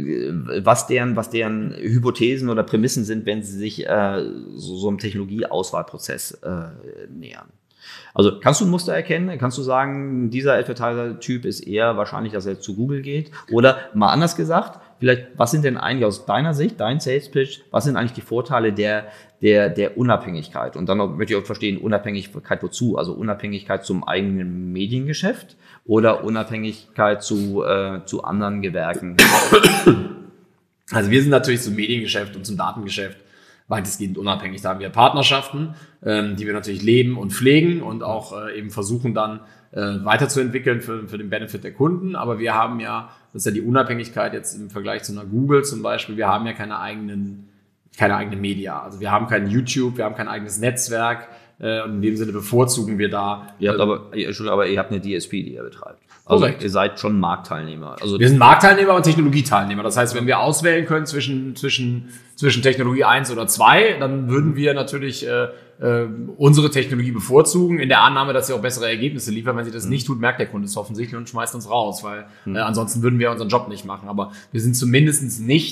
was deren, was deren Hypothesen oder Prämissen sind, wenn sie sich äh, so, so einem Technologieauswahlprozess äh, nähern. Also kannst du ein Muster erkennen? Kannst du sagen, dieser Advertiser-Typ ist eher wahrscheinlich, dass er zu Google geht? Oder mal anders gesagt, vielleicht, was sind denn eigentlich aus deiner Sicht, dein Sales-Pitch, was sind eigentlich die Vorteile der, der, der Unabhängigkeit? Und dann möchte ich auch verstehen, Unabhängigkeit wozu? Also Unabhängigkeit zum eigenen Mediengeschäft oder Unabhängigkeit zu, äh, zu anderen Gewerken? Also wir sind natürlich zum Mediengeschäft und zum Datengeschäft weitestgehend unabhängig. Da haben wir Partnerschaften, ähm, die wir natürlich leben und pflegen und auch äh, eben versuchen dann äh, weiterzuentwickeln für, für den Benefit der Kunden. Aber wir haben ja, das ist ja die Unabhängigkeit jetzt im Vergleich zu einer Google zum Beispiel, wir haben ja keine eigenen, keine eigenen Media. Also wir haben kein YouTube, wir haben kein eigenes Netzwerk äh, und in dem Sinne bevorzugen wir da. Ihr habt aber, Entschuldigung, aber ihr habt eine D S P, die ihr betreibt. Also Korrekt. Ihr seid schon Marktteilnehmer. Also wir sind Marktteilnehmer und Technologieteilnehmer. Das heißt, wenn wir auswählen können zwischen zwischen zwischen Technologie eins oder zwei, dann würden wir natürlich äh, äh, unsere Technologie bevorzugen, in der Annahme, dass sie auch bessere Ergebnisse liefert. Wenn sie das mhm. nicht tut, merkt der Kunde es offensichtlich und schmeißt uns raus, weil mhm. äh, ansonsten würden wir unseren Job nicht machen. Aber wir sind zumindest nicht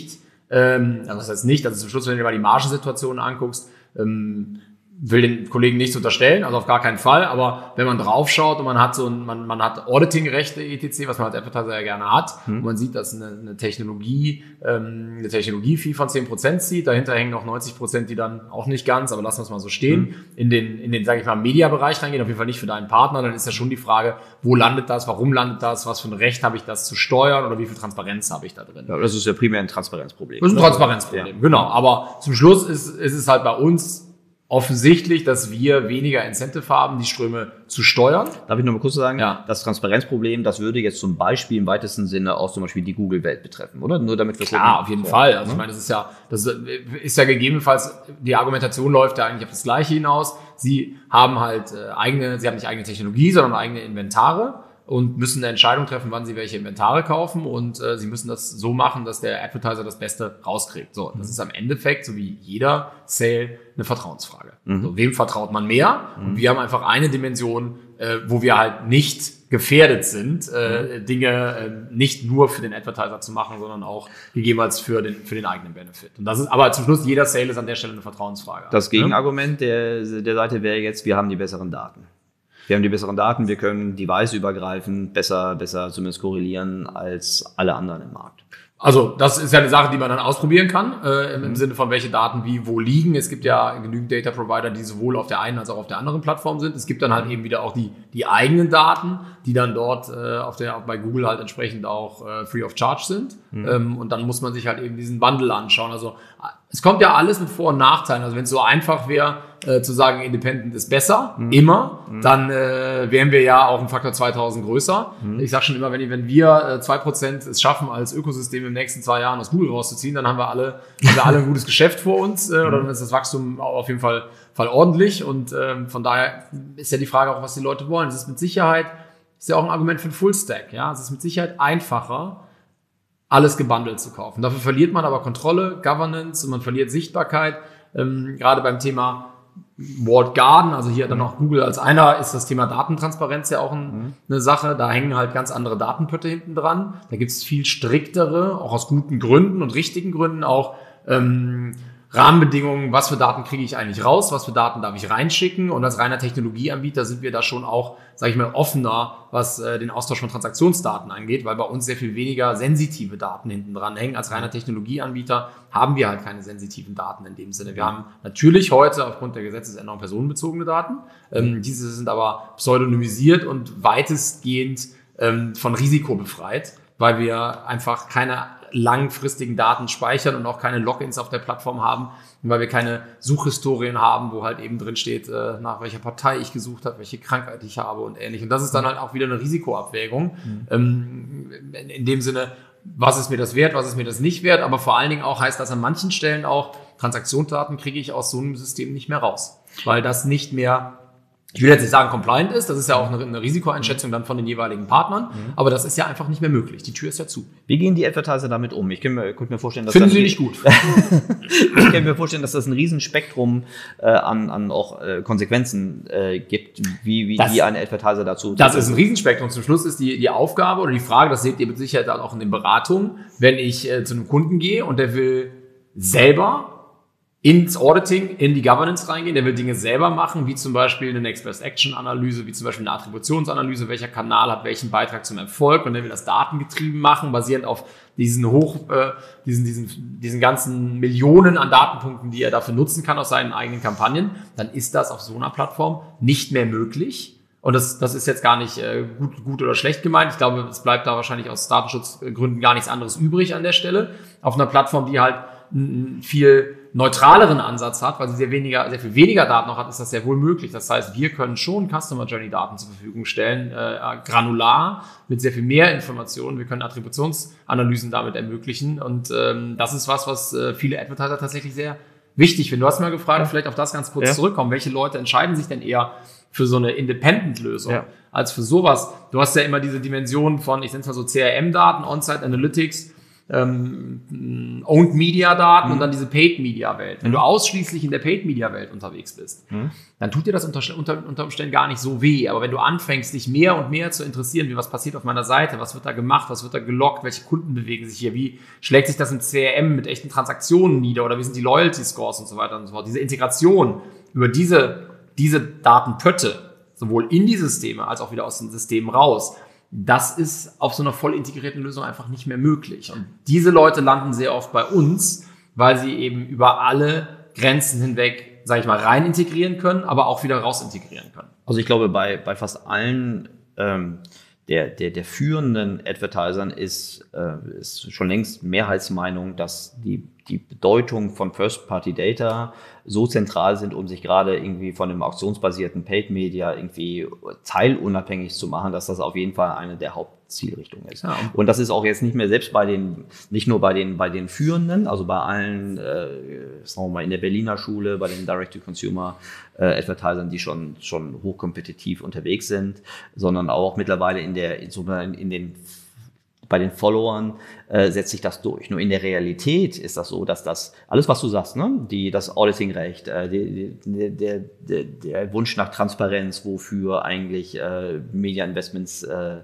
Ähm, also das heißt nicht, also zum Schluss, wenn du dir mal die Margensituationen anguckst, ähm, will den Kollegen nichts unterstellen, also auf gar keinen Fall, aber wenn man draufschaut und man hat so ein, man, man hat Auditing-Rechte et cetera, was man als Advertiser ja gerne hat, hm. und man sieht, dass eine, eine Technologie, ähm, eine Technologie-Fee von zehn Prozent zieht, dahinter hängen noch neunzig Prozent, die dann auch nicht ganz, aber lassen wir es mal so stehen, hm. in den, in den, sag ich mal, Media-Bereich reingehen, auf jeden Fall nicht für deinen Partner, dann ist ja schon die Frage, wo landet das, warum landet das, was für ein Recht habe ich das zu steuern oder wie viel Transparenz habe ich da drin. Ja, das ist ja primär ein Transparenzproblem. Das ist ein Transparenzproblem, ja. Genau, aber zum Schluss ist, ist es halt bei uns offensichtlich, dass wir weniger Incentive haben, die Ströme zu steuern. Darf ich noch mal kurz sagen? Ja. Das Transparenzproblem, das würde jetzt zum Beispiel im weitesten Sinne auch zum Beispiel die Google-Welt betreffen, oder? Nur damit wir es Klar, auf jeden ja. Fall. Also ich meine, das ist ja, das ist ja gegebenenfalls, die Argumentation läuft ja eigentlich auf das Gleiche hinaus. Sie haben halt äh, eigene, sie haben nicht eigene Technologie, sondern eigene Inventare und müssen eine Entscheidung treffen, wann sie welche Inventare kaufen, und äh, sie müssen das so machen, dass der Advertiser das Beste rauskriegt. So, das ist am Endeffekt, so wie jeder Sale, eine Vertrauensfrage. Mhm. So, wem vertraut man mehr? Mhm. Und wir haben einfach eine Dimension, äh, wo wir halt nicht gefährdet sind, äh, mhm. Dinge äh, nicht nur für den Advertiser zu machen, sondern auch gegebenenfalls für den für den eigenen Benefit. Und das ist aber zum Schluss, jeder Sale ist an der Stelle eine Vertrauensfrage. Das Gegenargument der, der Seite wäre jetzt, wir haben die besseren Daten. Wir haben die besseren Daten, wir können device-übergreifend besser, besser zumindest korrelieren als alle anderen im Markt. Also das ist ja eine Sache, die man dann ausprobieren kann, äh, im, im Sinne von, welche Daten wie wo liegen. Es gibt ja genügend Data Provider, die sowohl auf der einen als auch auf der anderen Plattform sind. Es gibt dann halt eben wieder auch die die eigenen Daten, die dann dort äh, auf der bei Google halt entsprechend auch äh, free of charge sind. Mhm. Ähm, und dann muss man sich halt eben diesen Bundle anschauen. Also es kommt ja alles mit Vor- und Nachteilen. Also wenn es so einfach wäre, äh, zu sagen, Independent ist besser, mhm. immer, mhm. dann äh, wären wir ja auch ein Faktor zweitausend größer. Mhm. Ich sage schon immer, wenn, wenn wir äh, zwei Prozent es schaffen, als Ökosystem im nächsten zwei Jahren aus Google rauszuziehen, dann haben wir alle, haben wir alle ein gutes Geschäft vor uns, äh, oder dann ist das Wachstum auf jeden Fall, Fall ordentlich. Und ähm, von daher ist ja die Frage auch, was die Leute wollen. Es ist mit Sicherheit, ist ja auch ein Argument für den Full-Stack. Ja? Es ist mit Sicherheit einfacher, alles gebundelt zu kaufen. Dafür verliert man aber Kontrolle, Governance, und man verliert Sichtbarkeit. Ähm, gerade beim Thema Walled Garden, also hier dann auch Google als einer, ist das Thema Datentransparenz ja auch ein, mhm. eine Sache. Da hängen halt ganz andere Datenpötte hinten dran. Da gibt es viel striktere, auch aus guten Gründen und richtigen Gründen auch ähm, Rahmenbedingungen, was für Daten kriege ich eigentlich raus, was für Daten darf ich reinschicken, und als reiner Technologieanbieter sind wir da schon auch, sage ich mal, offener, was äh, den Austausch von Transaktionsdaten angeht, weil bei uns sehr viel weniger sensitive Daten hinten dran hängen. Als reiner Technologieanbieter haben wir halt keine sensitiven Daten in dem Sinne. Wir haben natürlich heute aufgrund der Gesetzesänderung personenbezogene Daten, ähm, diese sind aber pseudonymisiert und weitestgehend ähm, von Risiko befreit, weil wir einfach keine langfristigen Daten speichern und auch keine Logins auf der Plattform haben, weil wir keine Suchhistorien haben, wo halt eben drin steht, nach welcher Partei ich gesucht habe, welche Krankheit ich habe und ähnlich. Und das ist dann halt auch wieder eine Risikoabwägung. Mhm. In dem Sinne, was ist mir das wert, was ist mir das nicht wert, aber vor allen Dingen auch heißt das an manchen Stellen auch, Transaktionsdaten kriege ich aus so einem System nicht mehr raus, weil das nicht mehr, ich will jetzt nicht sagen compliant ist, das ist ja auch eine, eine Risikoeinschätzung dann von den jeweiligen Partnern, mhm. aber das ist ja einfach nicht mehr möglich. Die Tür ist ja zu. Wie gehen die Advertiser damit um? Ich könnte mir, könnte mir vorstellen, dass Finden das Sie nicht gut? Ich könnte mir vorstellen, dass das ein Riesenspektrum äh, an, an auch äh, Konsequenzen äh, gibt, wie, wie, das, wie ein Advertiser dazu. Das ist ein Riesenspektrum. Zum Schluss ist die, die Aufgabe oder die Frage, das seht ihr mit Sicherheit auch in den Beratungen, wenn ich äh, zu einem Kunden gehe und der will selber ins Auditing, in die Governance reingehen, der will Dinge selber machen, wie zum Beispiel eine Next Best Action Analyse, wie zum Beispiel eine Attributionsanalyse, welcher Kanal hat welchen Beitrag zum Erfolg, und der will das datengetrieben machen, basierend auf diesen hoch, äh, diesen, diesen, diesen ganzen Millionen an Datenpunkten, die er dafür nutzen kann aus seinen eigenen Kampagnen, dann ist das auf so einer Plattform nicht mehr möglich. Und das, das ist jetzt gar nicht äh, gut, gut oder schlecht gemeint. Ich glaube, es bleibt da wahrscheinlich aus Datenschutzgründen gar nichts anderes übrig an der Stelle. Auf einer Plattform, die halt n- viel neutraleren Ansatz hat, weil sie sehr weniger, sehr viel weniger Daten noch hat, ist das sehr wohl möglich. Das heißt, wir können schon Customer Journey Daten zur Verfügung stellen, äh, granular, mit sehr viel mehr Informationen. Wir können Attributionsanalysen damit ermöglichen, und ähm, das ist was, was äh, viele Advertiser tatsächlich sehr wichtig finden. Du hast mal gefragt, ja. vielleicht auf das ganz kurz ja. zurückkommen. Welche Leute entscheiden sich denn eher für so eine Independent-Lösung ja. als für sowas? Du hast ja immer diese Dimension von, ich nenne es mal so C R M-Daten, On-Site Analytics, ähm, Owned Media Daten mhm. und dann diese Paid Media Welt. Wenn mhm. du ausschließlich in der Paid Media Welt unterwegs bist, mhm. dann tut dir das unter, unter, unter Umständen gar nicht so weh. Aber wenn du anfängst, dich mehr und mehr zu interessieren, wie was passiert auf meiner Seite, was wird da gemacht, was wird da gelockt, welche Kunden bewegen sich hier, wie schlägt sich das im C R M mit echten Transaktionen nieder oder wie sind die Loyalty Scores und so weiter und so fort. Diese Integration über diese, diese Datenpötte, sowohl in die Systeme als auch wieder aus den Systemen raus, das ist auf so einer voll integrierten Lösung einfach nicht mehr möglich. Und diese Leute landen sehr oft bei uns, weil sie eben über alle Grenzen hinweg, sage ich mal, rein integrieren können, aber auch wieder raus integrieren können. Also ich glaube, bei, bei fast allen ähm, der, der, der führenden Advertisern ist, äh, ist schon längst Mehrheitsmeinung, dass die, die Bedeutung von First-Party-Data so zentral sind, um sich gerade irgendwie von dem auktionsbasierten Paid-Media irgendwie teilunabhängig zu machen, dass das auf jeden Fall eine der Hauptzielrichtungen ist. Ja. Und das ist auch jetzt nicht mehr selbst bei den, nicht nur bei den, bei den Führenden, also bei allen, äh, sagen wir mal, in der Berliner Schule, bei den Direct-to-Consumer äh, Advertisern, die schon, schon hochkompetitiv unterwegs sind, sondern auch mittlerweile in der, in, in den bei den Followern äh, setzt sich das durch. Nur in der Realität ist das so, dass das, alles was du sagst, ne, die, das Auditing-Recht, äh, die, die, der, der, der Wunsch nach Transparenz, wofür eigentlich äh, Media-Investments äh,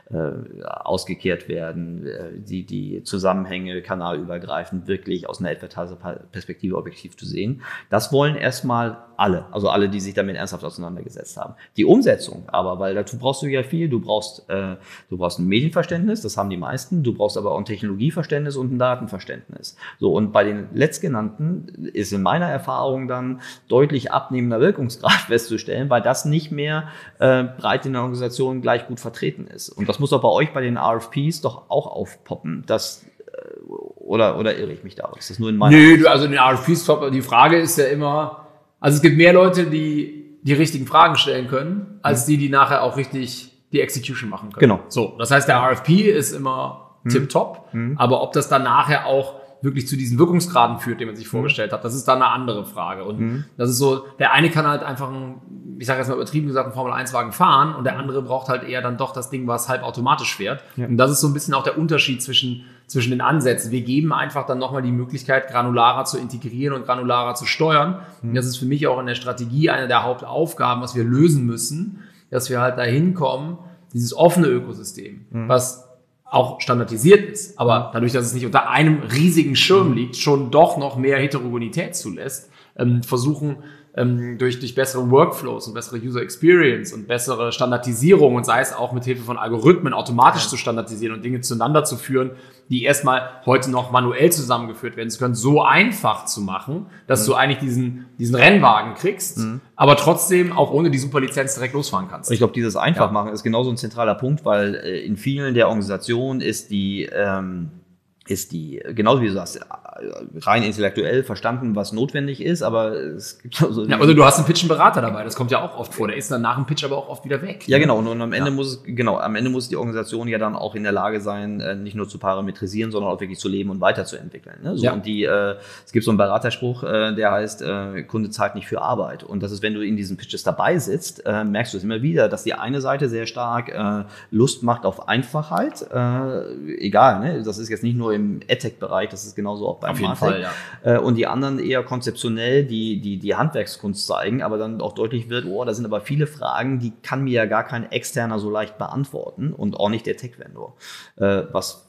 äh, ausgekehrt werden, äh, die, die Zusammenhänge kanalübergreifend wirklich aus einer Advertiser-Perspektive objektiv zu sehen, das wollen erstmal alle, also alle, die sich damit ernsthaft auseinandergesetzt haben. Die Umsetzung aber, weil dazu brauchst du ja viel, du brauchst, äh, du brauchst ein Medienverständnis, das haben die meisten, du brauchst aber auch ein Technologieverständnis und ein Datenverständnis. So, und bei den letztgenannten ist in meiner Erfahrung dann deutlich abnehmender Wirkungsgrad festzustellen, weil das nicht mehr äh, breit in der Organisation gleich gut vertreten ist. Und das muss doch bei euch bei den R F Ps doch auch aufpoppen, dass äh, oder, oder irre ich mich da? Ist das nur in meiner Nö, du, also in den R F Ps, die Frage ist ja immer, also es gibt mehr Leute, die die richtigen Fragen stellen können, als die, die nachher auch richtig die Execution machen können. Genau. So, das heißt, der R F P ist immer hm. tipptopp, hm. aber ob das dann nachher auch wirklich zu diesen Wirkungsgraden führt, den man sich vorgestellt hat, das ist dann eine andere Frage. Und hm. das ist so, der eine kann halt einfach ein, ich sage jetzt mal übertrieben gesagt, einen Formel eins Wagen fahren und der andere braucht halt eher dann doch das Ding, was halb automatisch fährt. Ja. Und das ist so ein bisschen auch der Unterschied zwischen zwischen den Ansätzen. Wir geben einfach dann nochmal die Möglichkeit, granularer zu integrieren und granularer zu steuern. Mhm. Und das ist für mich auch in der Strategie eine der Hauptaufgaben, was wir lösen müssen, dass wir halt dahin kommen, dieses offene Ökosystem, mhm. was auch standardisiert ist, aber dadurch, dass es nicht unter einem riesigen Schirm liegt, schon doch noch mehr Heterogenität zulässt, ähm, versuchen, Ähm, durch, durch bessere Workflows und bessere User Experience und bessere Standardisierung und sei es auch mit Hilfe von Algorithmen automatisch ja. zu standardisieren und Dinge zueinander zu führen, die erstmal heute noch manuell zusammengeführt werden zu können, so einfach zu machen, dass mhm. du eigentlich diesen, diesen Rennwagen kriegst, mhm. aber trotzdem auch ohne die Superlizenz direkt losfahren kannst. Ich glaube, dieses Einfachmachen ja. ist genauso ein zentraler Punkt, weil äh, in vielen der Organisationen ist die ähm, ist die, genauso wie du sagst, rein intellektuell verstanden, was notwendig ist, aber es gibt so... Ja, also du hast einen Pitch-Berater dabei, das kommt ja auch oft vor, der ist dann nach dem Pitch aber auch oft wieder weg. Ja, genau, und, und am Ende ja. muss es, genau, am Ende muss die Organisation ja dann auch in der Lage sein, nicht nur zu parametrisieren, sondern auch wirklich zu leben und weiterzuentwickeln. Ne? So, ja. Und die, äh, es gibt so einen Beraterspruch, äh, der heißt, äh, Kunde zahlt nicht für Arbeit. Und das ist, wenn du in diesen Pitches dabei sitzt, äh, merkst du es immer wieder, dass die eine Seite sehr stark äh, Lust macht auf Einfachheit, äh, egal, ne? Das ist jetzt nicht nur im AdTech-Bereich, das ist genauso auch beim Auf jeden Fall, ja. Und die anderen eher konzeptionell die, die, die Handwerkskunst zeigen, aber dann auch deutlich wird, oh, da sind aber viele Fragen, die kann mir ja gar kein Externer so leicht beantworten und auch nicht der Tech-Vendor. Was,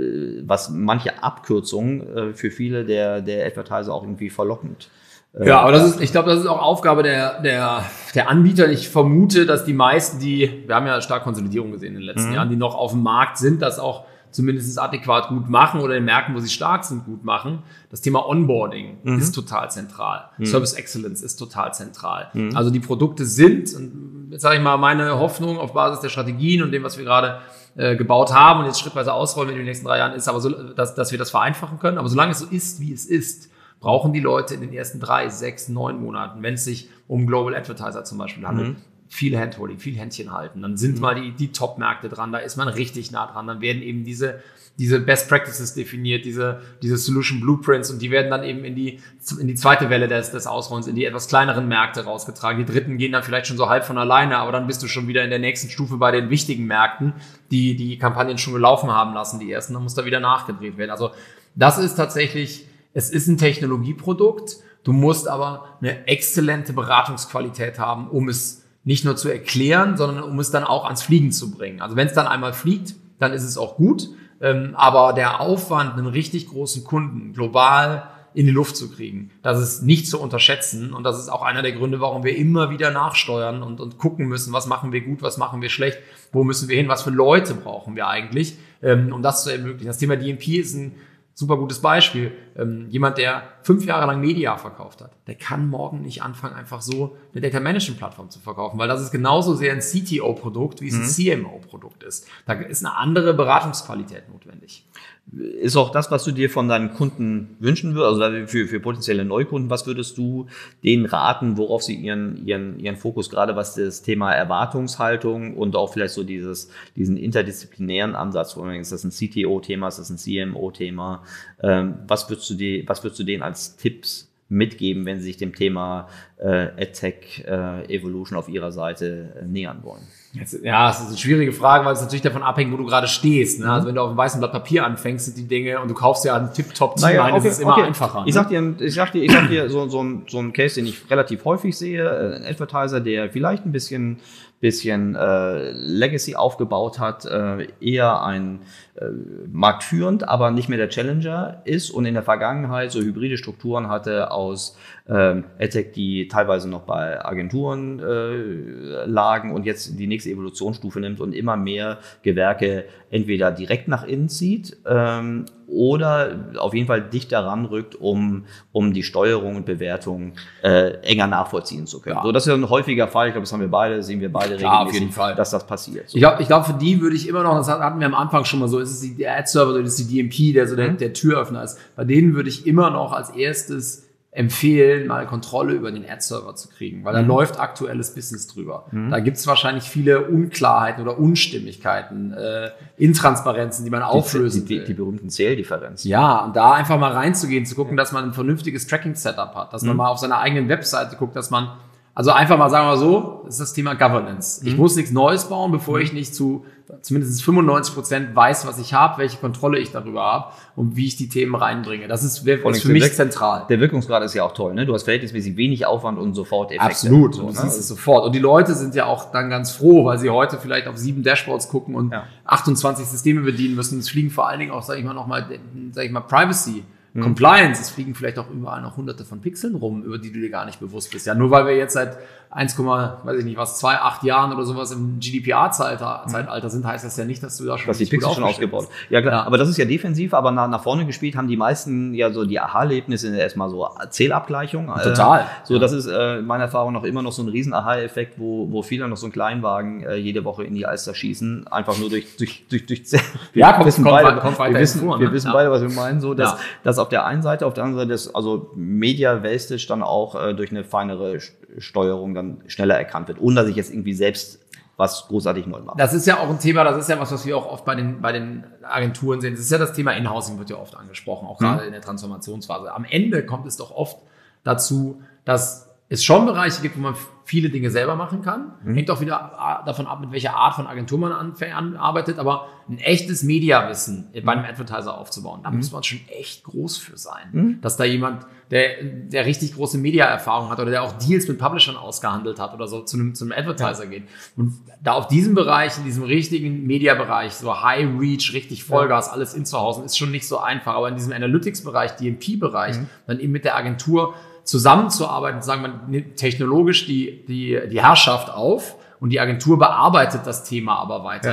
was manche Abkürzungen für viele der, der Advertiser auch irgendwie verlockend. Ja, aber das ist, ich glaube, das ist auch Aufgabe der, der, der Anbieter. Ich vermute, dass die meisten, die, wir haben ja stark Konsolidierung gesehen in den letzten mhm. Jahren, die noch auf dem Markt sind, das auch zumindest adäquat gut machen oder merken, wo sie stark sind, gut machen. Das Thema Onboarding mhm. ist total zentral. Mhm. Service Excellence ist total zentral. Mhm. Also die Produkte sind, und jetzt sage ich mal, meine Hoffnung auf Basis der Strategien und dem, was wir gerade äh, gebaut haben und jetzt schrittweise ausrollen in den nächsten drei Jahren, ist aber so, dass, dass wir das vereinfachen können. Aber solange es so ist, wie es ist, brauchen die Leute in den ersten drei, sechs, neun Monaten, wenn es sich um Global Advertiser zum Beispiel handelt, mhm. viel Handholding, viel Händchen halten. Dann sind mhm. mal die, die Top-Märkte dran, da ist man richtig nah dran. Dann werden eben diese, diese Best Practices definiert, diese, diese Solution Blueprints und die werden dann eben in die, in die zweite Welle des, des Ausrollens, in die etwas kleineren Märkte rausgetragen. Die dritten gehen dann vielleicht schon so halb von alleine, aber dann bist du schon wieder in der nächsten Stufe bei den wichtigen Märkten, die die Kampagnen schon gelaufen haben lassen, die ersten, dann muss da wieder nachgedreht werden. Also das ist tatsächlich, es ist ein Technologieprodukt, du musst aber eine exzellente Beratungsqualität haben, um es nicht nur zu erklären, sondern um es dann auch ans Fliegen zu bringen. Also wenn es dann einmal fliegt, dann ist es auch gut, ähm, aber der Aufwand, einen richtig großen Kunden global in die Luft zu kriegen, das ist nicht zu unterschätzen und das ist auch einer der Gründe, warum wir immer wieder nachsteuern und, und gucken müssen, was machen wir gut, was machen wir schlecht, wo müssen wir hin, was für Leute brauchen wir eigentlich, ähm, um das zu ermöglichen. Das Thema D M P ist ein super gutes Beispiel. Ähm, jemand, der fünf Jahre lang Media verkauft hat, der kann morgen nicht anfangen, einfach so eine Data Management Plattform zu verkaufen, weil das ist genauso sehr ein C T O-Produkt, wie es mhm. ein C M O-Produkt ist. Da ist eine andere Beratungsqualität notwendig. Ist auch das, was du dir von deinen Kunden wünschen würdest, also für, für potenzielle Neukunden, was würdest du denen raten, worauf sie ihren, ihren, ihren Fokus, gerade was das Thema Erwartungshaltung und auch vielleicht so dieses, diesen interdisziplinären Ansatz, wo man denkt, ist das ein C T O-Thema, ist das ein C M O-Thema, ähm, was würdest du dir, was würdest du denen als Tipps mitgeben, wenn sie sich dem Thema äh, AdTech äh, Evolution auf ihrer Seite äh, nähern wollen? Jetzt, ja, es ist eine schwierige Frage, weil es natürlich davon abhängt, wo du gerade stehst. Ne? Mhm. Also wenn du auf einem weißen Blatt Papier anfängst, sind die Dinge und du kaufst ja einen Tip-Top-Team naja, ein, okay, das ist immer okay. einfacher. Ich ne? sag dir, ich sag dir, ich sag dir so, so, ein, so ein Case, den ich relativ häufig sehe, ein Advertiser, der vielleicht ein bisschen bisschen äh, Legacy aufgebaut hat, äh, eher ein äh, marktführend, aber nicht mehr der Challenger ist und in der Vergangenheit so hybride Strukturen hatte aus äh, AdTech, die teilweise noch bei Agenturen äh, lagen und jetzt die nächste Evolutionsstufe nimmt und immer mehr Gewerke entweder direkt nach innen zieht ähm, oder auf jeden Fall dichter ranrückt, um, um die Steuerung und Bewertung äh, enger nachvollziehen zu können. Ja. So, das ist ja ein häufiger Fall, ich glaube, das haben wir beide, sehen wir beide Klar, regelmäßig, auf jeden Fall. dass das passiert. So. Ich glaube, ich glaub, für die würde ich immer noch, das hatten wir am Anfang schon mal so, ist es die, der Ad-Server oder ist es die D M P, der so der, der Türöffner ist. Bei denen würde ich immer noch als erstes empfehlen, mal Kontrolle über den Ad-Server zu kriegen, weil da mhm. läuft aktuelles Business drüber. Mhm. Da gibt es wahrscheinlich viele Unklarheiten oder Unstimmigkeiten, äh, Intransparenzen, die man auflösen die, will. Die, die berühmten Zähldifferenzen. Ja, und da einfach mal reinzugehen, zu gucken, dass man ein vernünftiges Tracking-Setup hat, dass mhm. man mal auf seiner eigenen Webseite guckt, dass man, also einfach mal, sagen wir mal so, das ist das Thema Governance. Ich mhm. muss nichts Neues bauen, bevor mhm. ich nicht zu zumindest fünfundneunzig Prozent weiß, was ich habe, welche Kontrolle ich darüber habe und wie ich die Themen reinbringe. Das ist, ist für mich Wirk- zentral. Der Wirkungsgrad ist ja auch toll, ne? Du hast verhältnismäßig wenig Aufwand und sofort Effekte. Absolut, so, du ne? siehst es sofort. Und die Leute sind ja auch dann ganz froh, weil sie heute vielleicht auf sieben Dashboards gucken und ja. achtundzwanzig Systeme bedienen müssen. Es fliegen vor allen Dingen auch, sag ich mal, nochmal, sag ich mal, Privacy. Hm. Compliance, es fliegen vielleicht auch überall noch hunderte von Pixeln rum, über die du dir gar nicht bewusst bist. Ja, nur weil wir jetzt seit eins, weiß ich nicht was, zwei, acht Jahren oder sowas im G D P R-Zeitalter sind, heißt das ja nicht, dass du da schon dass die Pixel schon ausgebaut. Ja klar, ja. Aber das ist ja defensiv, aber nach, nach vorne gespielt haben die meisten ja so die Aha-Erlebnisse sind ja erstmal so Zählabgleichung. Total. Äh, so, das ist äh, meiner Erfahrung noch immer noch so ein riesen Aha-Effekt, wo, wo viele noch so einen Kleinwagen äh, jede Woche in die Alster schießen, einfach nur durch, durch, durch, durch Zähl. Ja, kommt, wissen kommt, beide, kommt wir wissen, vor, ne? wir wissen ja. beide, was wir meinen, so, dass, ja. dass auf der einen Seite, auf der anderen Seite, das, also Media Wastage dann auch äh, durch eine feinere Steuerung dann schneller erkannt wird, ohne dass ich jetzt irgendwie selbst was großartig neu mache. Das ist ja auch ein Thema, das ist ja was, was wir auch oft bei den, bei den Agenturen sehen. Das ist ja das Thema Inhousing, wird ja oft angesprochen, auch gerade mhm. in der Transformationsphase. Am Ende kommt es doch oft dazu, dass es schon Bereiche gibt, wo man viele Dinge selber machen kann. Mhm. Hängt auch wieder davon ab, mit welcher Art von Agentur man arbeitet. Aber ein echtes Mediawissen bei einem Advertiser aufzubauen, da mhm. muss man schon echt groß für sein. Mhm. Dass da jemand, der, der richtig große Media-Erfahrung hat oder der auch Deals mit Publishern ausgehandelt hat oder so zu einem, zu einem Advertiser ja. geht. Und da auf diesem Bereich, in diesem richtigen Media-Bereich, so High Reach, richtig Vollgas, ja. alles inzuhausen, ist schon nicht so einfach. Aber in diesem Analytics-Bereich, D M P-Bereich, mhm. dann eben mit der Agentur zusammenzuarbeiten, sagen wir nimmt technologisch die, die, die Herrschaft auf und die Agentur bearbeitet das Thema aber weiterhin.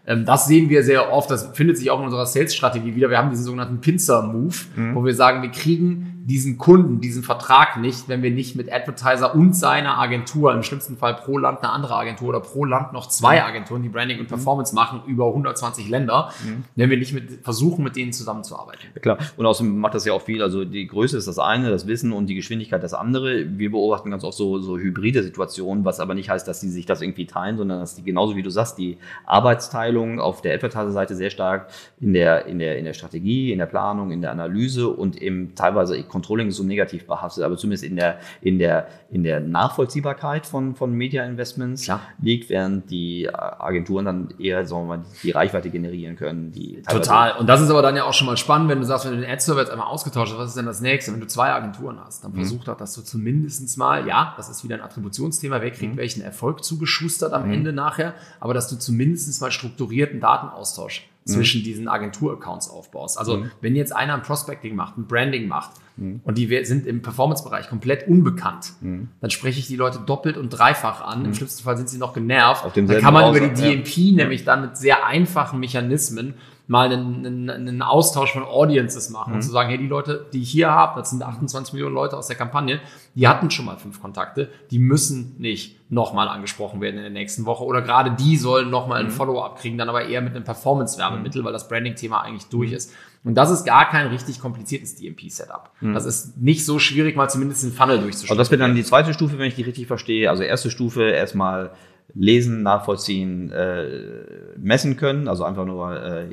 Ähm, das sehen wir sehr oft, das findet sich auch in unserer Sales-Strategie wieder. Wir haben diesen sogenannten Pincer-Move, mhm. wo wir sagen, wir kriegen diesen Kunden, diesen Vertrag nicht, wenn wir nicht mit Advertiser und seiner Agentur, im schlimmsten Fall pro Land eine andere Agentur oder pro Land noch zwei Agenturen, die Branding und Performance machen, über hundertzwanzig Länder, mhm. wenn wir nicht mit, versuchen, mit denen zusammenzuarbeiten. Ja, klar. Und außerdem macht das ja auch viel, also die Größe ist das eine, das Wissen und die Geschwindigkeit das andere. Wir beobachten ganz oft so, so hybride Situationen, was aber nicht heißt, dass die sich das irgendwie teilen, sondern dass die, genauso wie du sagst, die Arbeitsteilung auf der Advertiser-Seite sehr stark in der, in der, in der Strategie, in der Planung, in der Analyse und eben teilweise Controlling ist so negativ behaftet, aber zumindest in der, in der, in der Nachvollziehbarkeit von, von Media-Investments Klar. liegt, während die Agenturen dann eher, sagen wir mal, die Reichweite generieren können. Die Total. Und das ist aber dann ja auch schon mal spannend, wenn du sagst, wenn du den Ad-Server jetzt einmal ausgetauscht hast, was ist denn das nächste? Wenn du zwei Agenturen hast, dann mhm. versuch doch, dass du zumindest mal, ja, das ist wieder ein Attributionsthema, wer kriegt mhm. welchen Erfolg zugeschustert am mhm. Ende nachher, aber dass du zumindest mal strukturierten Datenaustausch mhm. zwischen diesen Agentur-Accounts aufbaust. Also mhm. wenn jetzt einer ein Prospecting macht, ein Branding macht, und die sind im Performance-Bereich komplett unbekannt, mhm. dann spreche ich die Leute doppelt und dreifach an. Mhm. Im schlimmsten Fall sind sie noch genervt. Dann kann man über die D M P ja. nämlich dann mit sehr einfachen Mechanismen mal einen, einen, einen Austausch von Audiences machen mhm. und zu sagen, hey, die Leute, die ich hier habe, das sind achtundzwanzig Millionen Leute aus der Kampagne, die hatten schon mal fünf Kontakte, die müssen nicht nochmal angesprochen werden in der nächsten Woche oder gerade die sollen nochmal ein mhm. Follow-up kriegen, dann aber eher mit einem Performance-Werbemittel, mhm. weil das Branding-Thema eigentlich durch ist. Und das ist gar kein richtig kompliziertes D M P-Setup. Mhm. Das ist nicht so schwierig, mal zumindest den Funnel durchzuschauen. Also das wäre dann die zweite Stufe, wenn ich die richtig verstehe. Also erste Stufe erstmal lesen, nachvollziehen, äh, messen können, also einfach nur äh,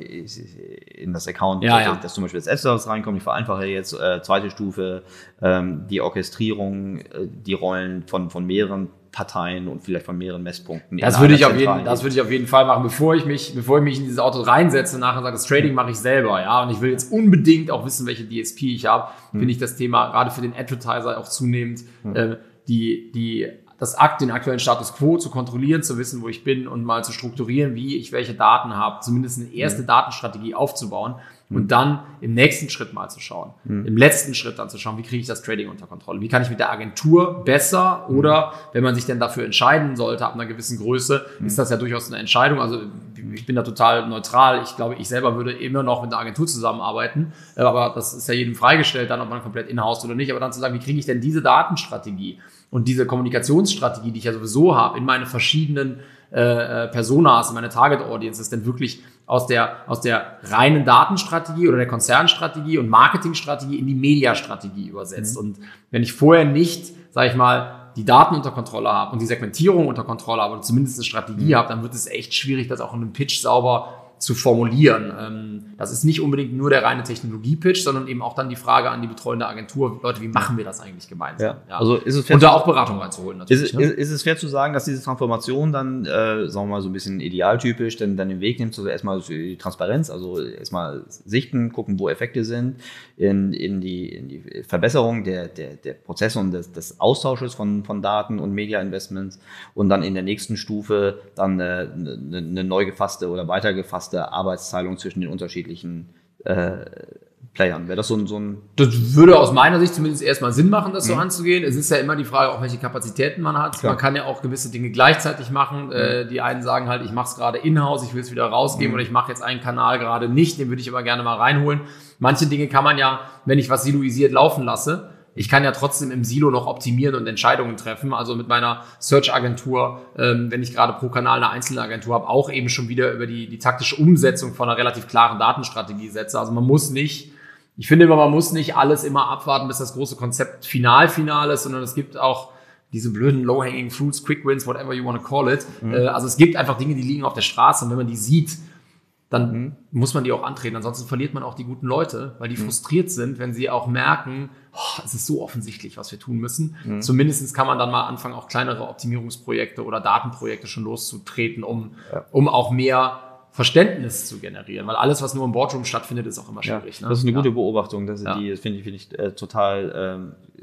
in das Account, ja, dass, ja. dass zum Beispiel das Ad-Service reinkommt. Ich vereinfache jetzt äh, zweite Stufe, ähm, die Orchestrierung, äh, die Rollen von von mehreren Parteien und vielleicht von mehreren Messpunkten. Das würde ich auf jeden, das würde ich auf jeden Fall machen, bevor ich mich, bevor ich mich in dieses Auto reinsetze und nachher sage, das Trading mache ich selber, ja. Und ich will jetzt unbedingt auch wissen, welche D S P ich habe. Hm. Finde ich das Thema gerade für den Advertiser auch zunehmend hm. äh, die die das Akt, den aktuellen Status Quo zu kontrollieren, zu wissen, wo ich bin und mal zu strukturieren, wie ich welche Daten habe, zumindest eine erste mhm. Datenstrategie aufzubauen mhm. und dann im nächsten Schritt mal zu schauen, mhm. im letzten Schritt dann zu schauen, wie kriege ich das Trading unter Kontrolle, wie kann ich mit der Agentur besser mhm. oder wenn man sich denn dafür entscheiden sollte, ab einer gewissen Größe, mhm. ist das ja durchaus eine Entscheidung, also ich bin da total neutral, ich glaube, ich selber würde immer noch mit einer Agentur zusammenarbeiten, aber das ist ja jedem freigestellt, dann ob man komplett in-house oder nicht, aber dann zu sagen, wie kriege ich denn diese Datenstrategie und diese Kommunikationsstrategie, die ich ja sowieso habe, in meine verschiedenen äh, Personas, in meine Target Audiences, denn wirklich aus der, aus der reinen Datenstrategie oder der Konzernstrategie und Marketingstrategie in die Mediastrategie übersetzt. Mhm. Und wenn ich vorher nicht, sage ich mal, die Daten unter Kontrolle habe und die Segmentierung unter Kontrolle habe oder zumindest eine Strategie mhm. habe, dann wird es echt schwierig, das auch in einem Pitch sauber zu formulieren. Das ist nicht unbedingt nur der reine Technologie-Pitch, sondern eben auch dann die Frage an die betreuende Agentur, Leute, wie machen wir das eigentlich gemeinsam? Ja. Ja. Also ist es fair und da auch Beratung reinzuholen natürlich. Ist, ne? ist, ist es fair zu sagen, dass diese Transformation dann, äh, sagen wir mal, so ein bisschen idealtypisch dann, dann den Weg nimmt, so erstmal die Transparenz, also erstmal sichten, gucken, wo Effekte sind, in, in, die, in die Verbesserung der, der, der Prozesse und des, des Austausches von, von Daten und Media-Investments und dann in der nächsten Stufe dann äh, eine, eine neu gefasste oder weitergefasste Arbeitsteilung zwischen den unterschiedlichen äh, Playern. Wäre das so ein, so ein... Das würde aus meiner Sicht zumindest erstmal Sinn machen, das mhm. so anzugehen. Es ist ja immer die Frage, auch welche Kapazitäten man hat. Klar. Man kann ja auch gewisse Dinge gleichzeitig machen. Mhm. Äh, die einen sagen halt, ich mache es gerade in-house, ich will es wieder rausgeben mhm. oder ich mache jetzt einen Kanal gerade nicht, den würde ich aber gerne mal reinholen. Manche Dinge kann man ja, wenn ich was siloisiert laufen lasse, ich kann ja trotzdem im Silo noch optimieren und Entscheidungen treffen. Also mit meiner Search-Agentur, ähm, wenn ich gerade pro Kanal eine einzelne Agentur habe, auch eben schon wieder über die, die taktische Umsetzung von einer relativ klaren Datenstrategie setze. Also man muss nicht, ich finde immer, man muss nicht alles immer abwarten, bis das große Konzept final final ist, sondern es gibt auch diese blöden Low-Hanging Fruits, Quick Wins, whatever you want to call it. Mhm. Äh, also es gibt einfach Dinge, die liegen auf der Straße und wenn man die sieht, dann mhm. muss man die auch antreten. Ansonsten verliert man auch die guten Leute, weil die mhm. frustriert sind, wenn sie auch merken, oh, es ist so offensichtlich, was wir tun müssen. Mhm. Zumindest kann man dann mal anfangen, auch kleinere Optimierungsprojekte oder Datenprojekte schon loszutreten, um, ja. um auch mehr Verständnis zu generieren. Weil alles, was nur im Boardroom stattfindet, ist auch immer schwierig. Ja, ne? Das ist eine ja. gute Beobachtung. Das, ja. die finde ich, finde ich äh, total ähm,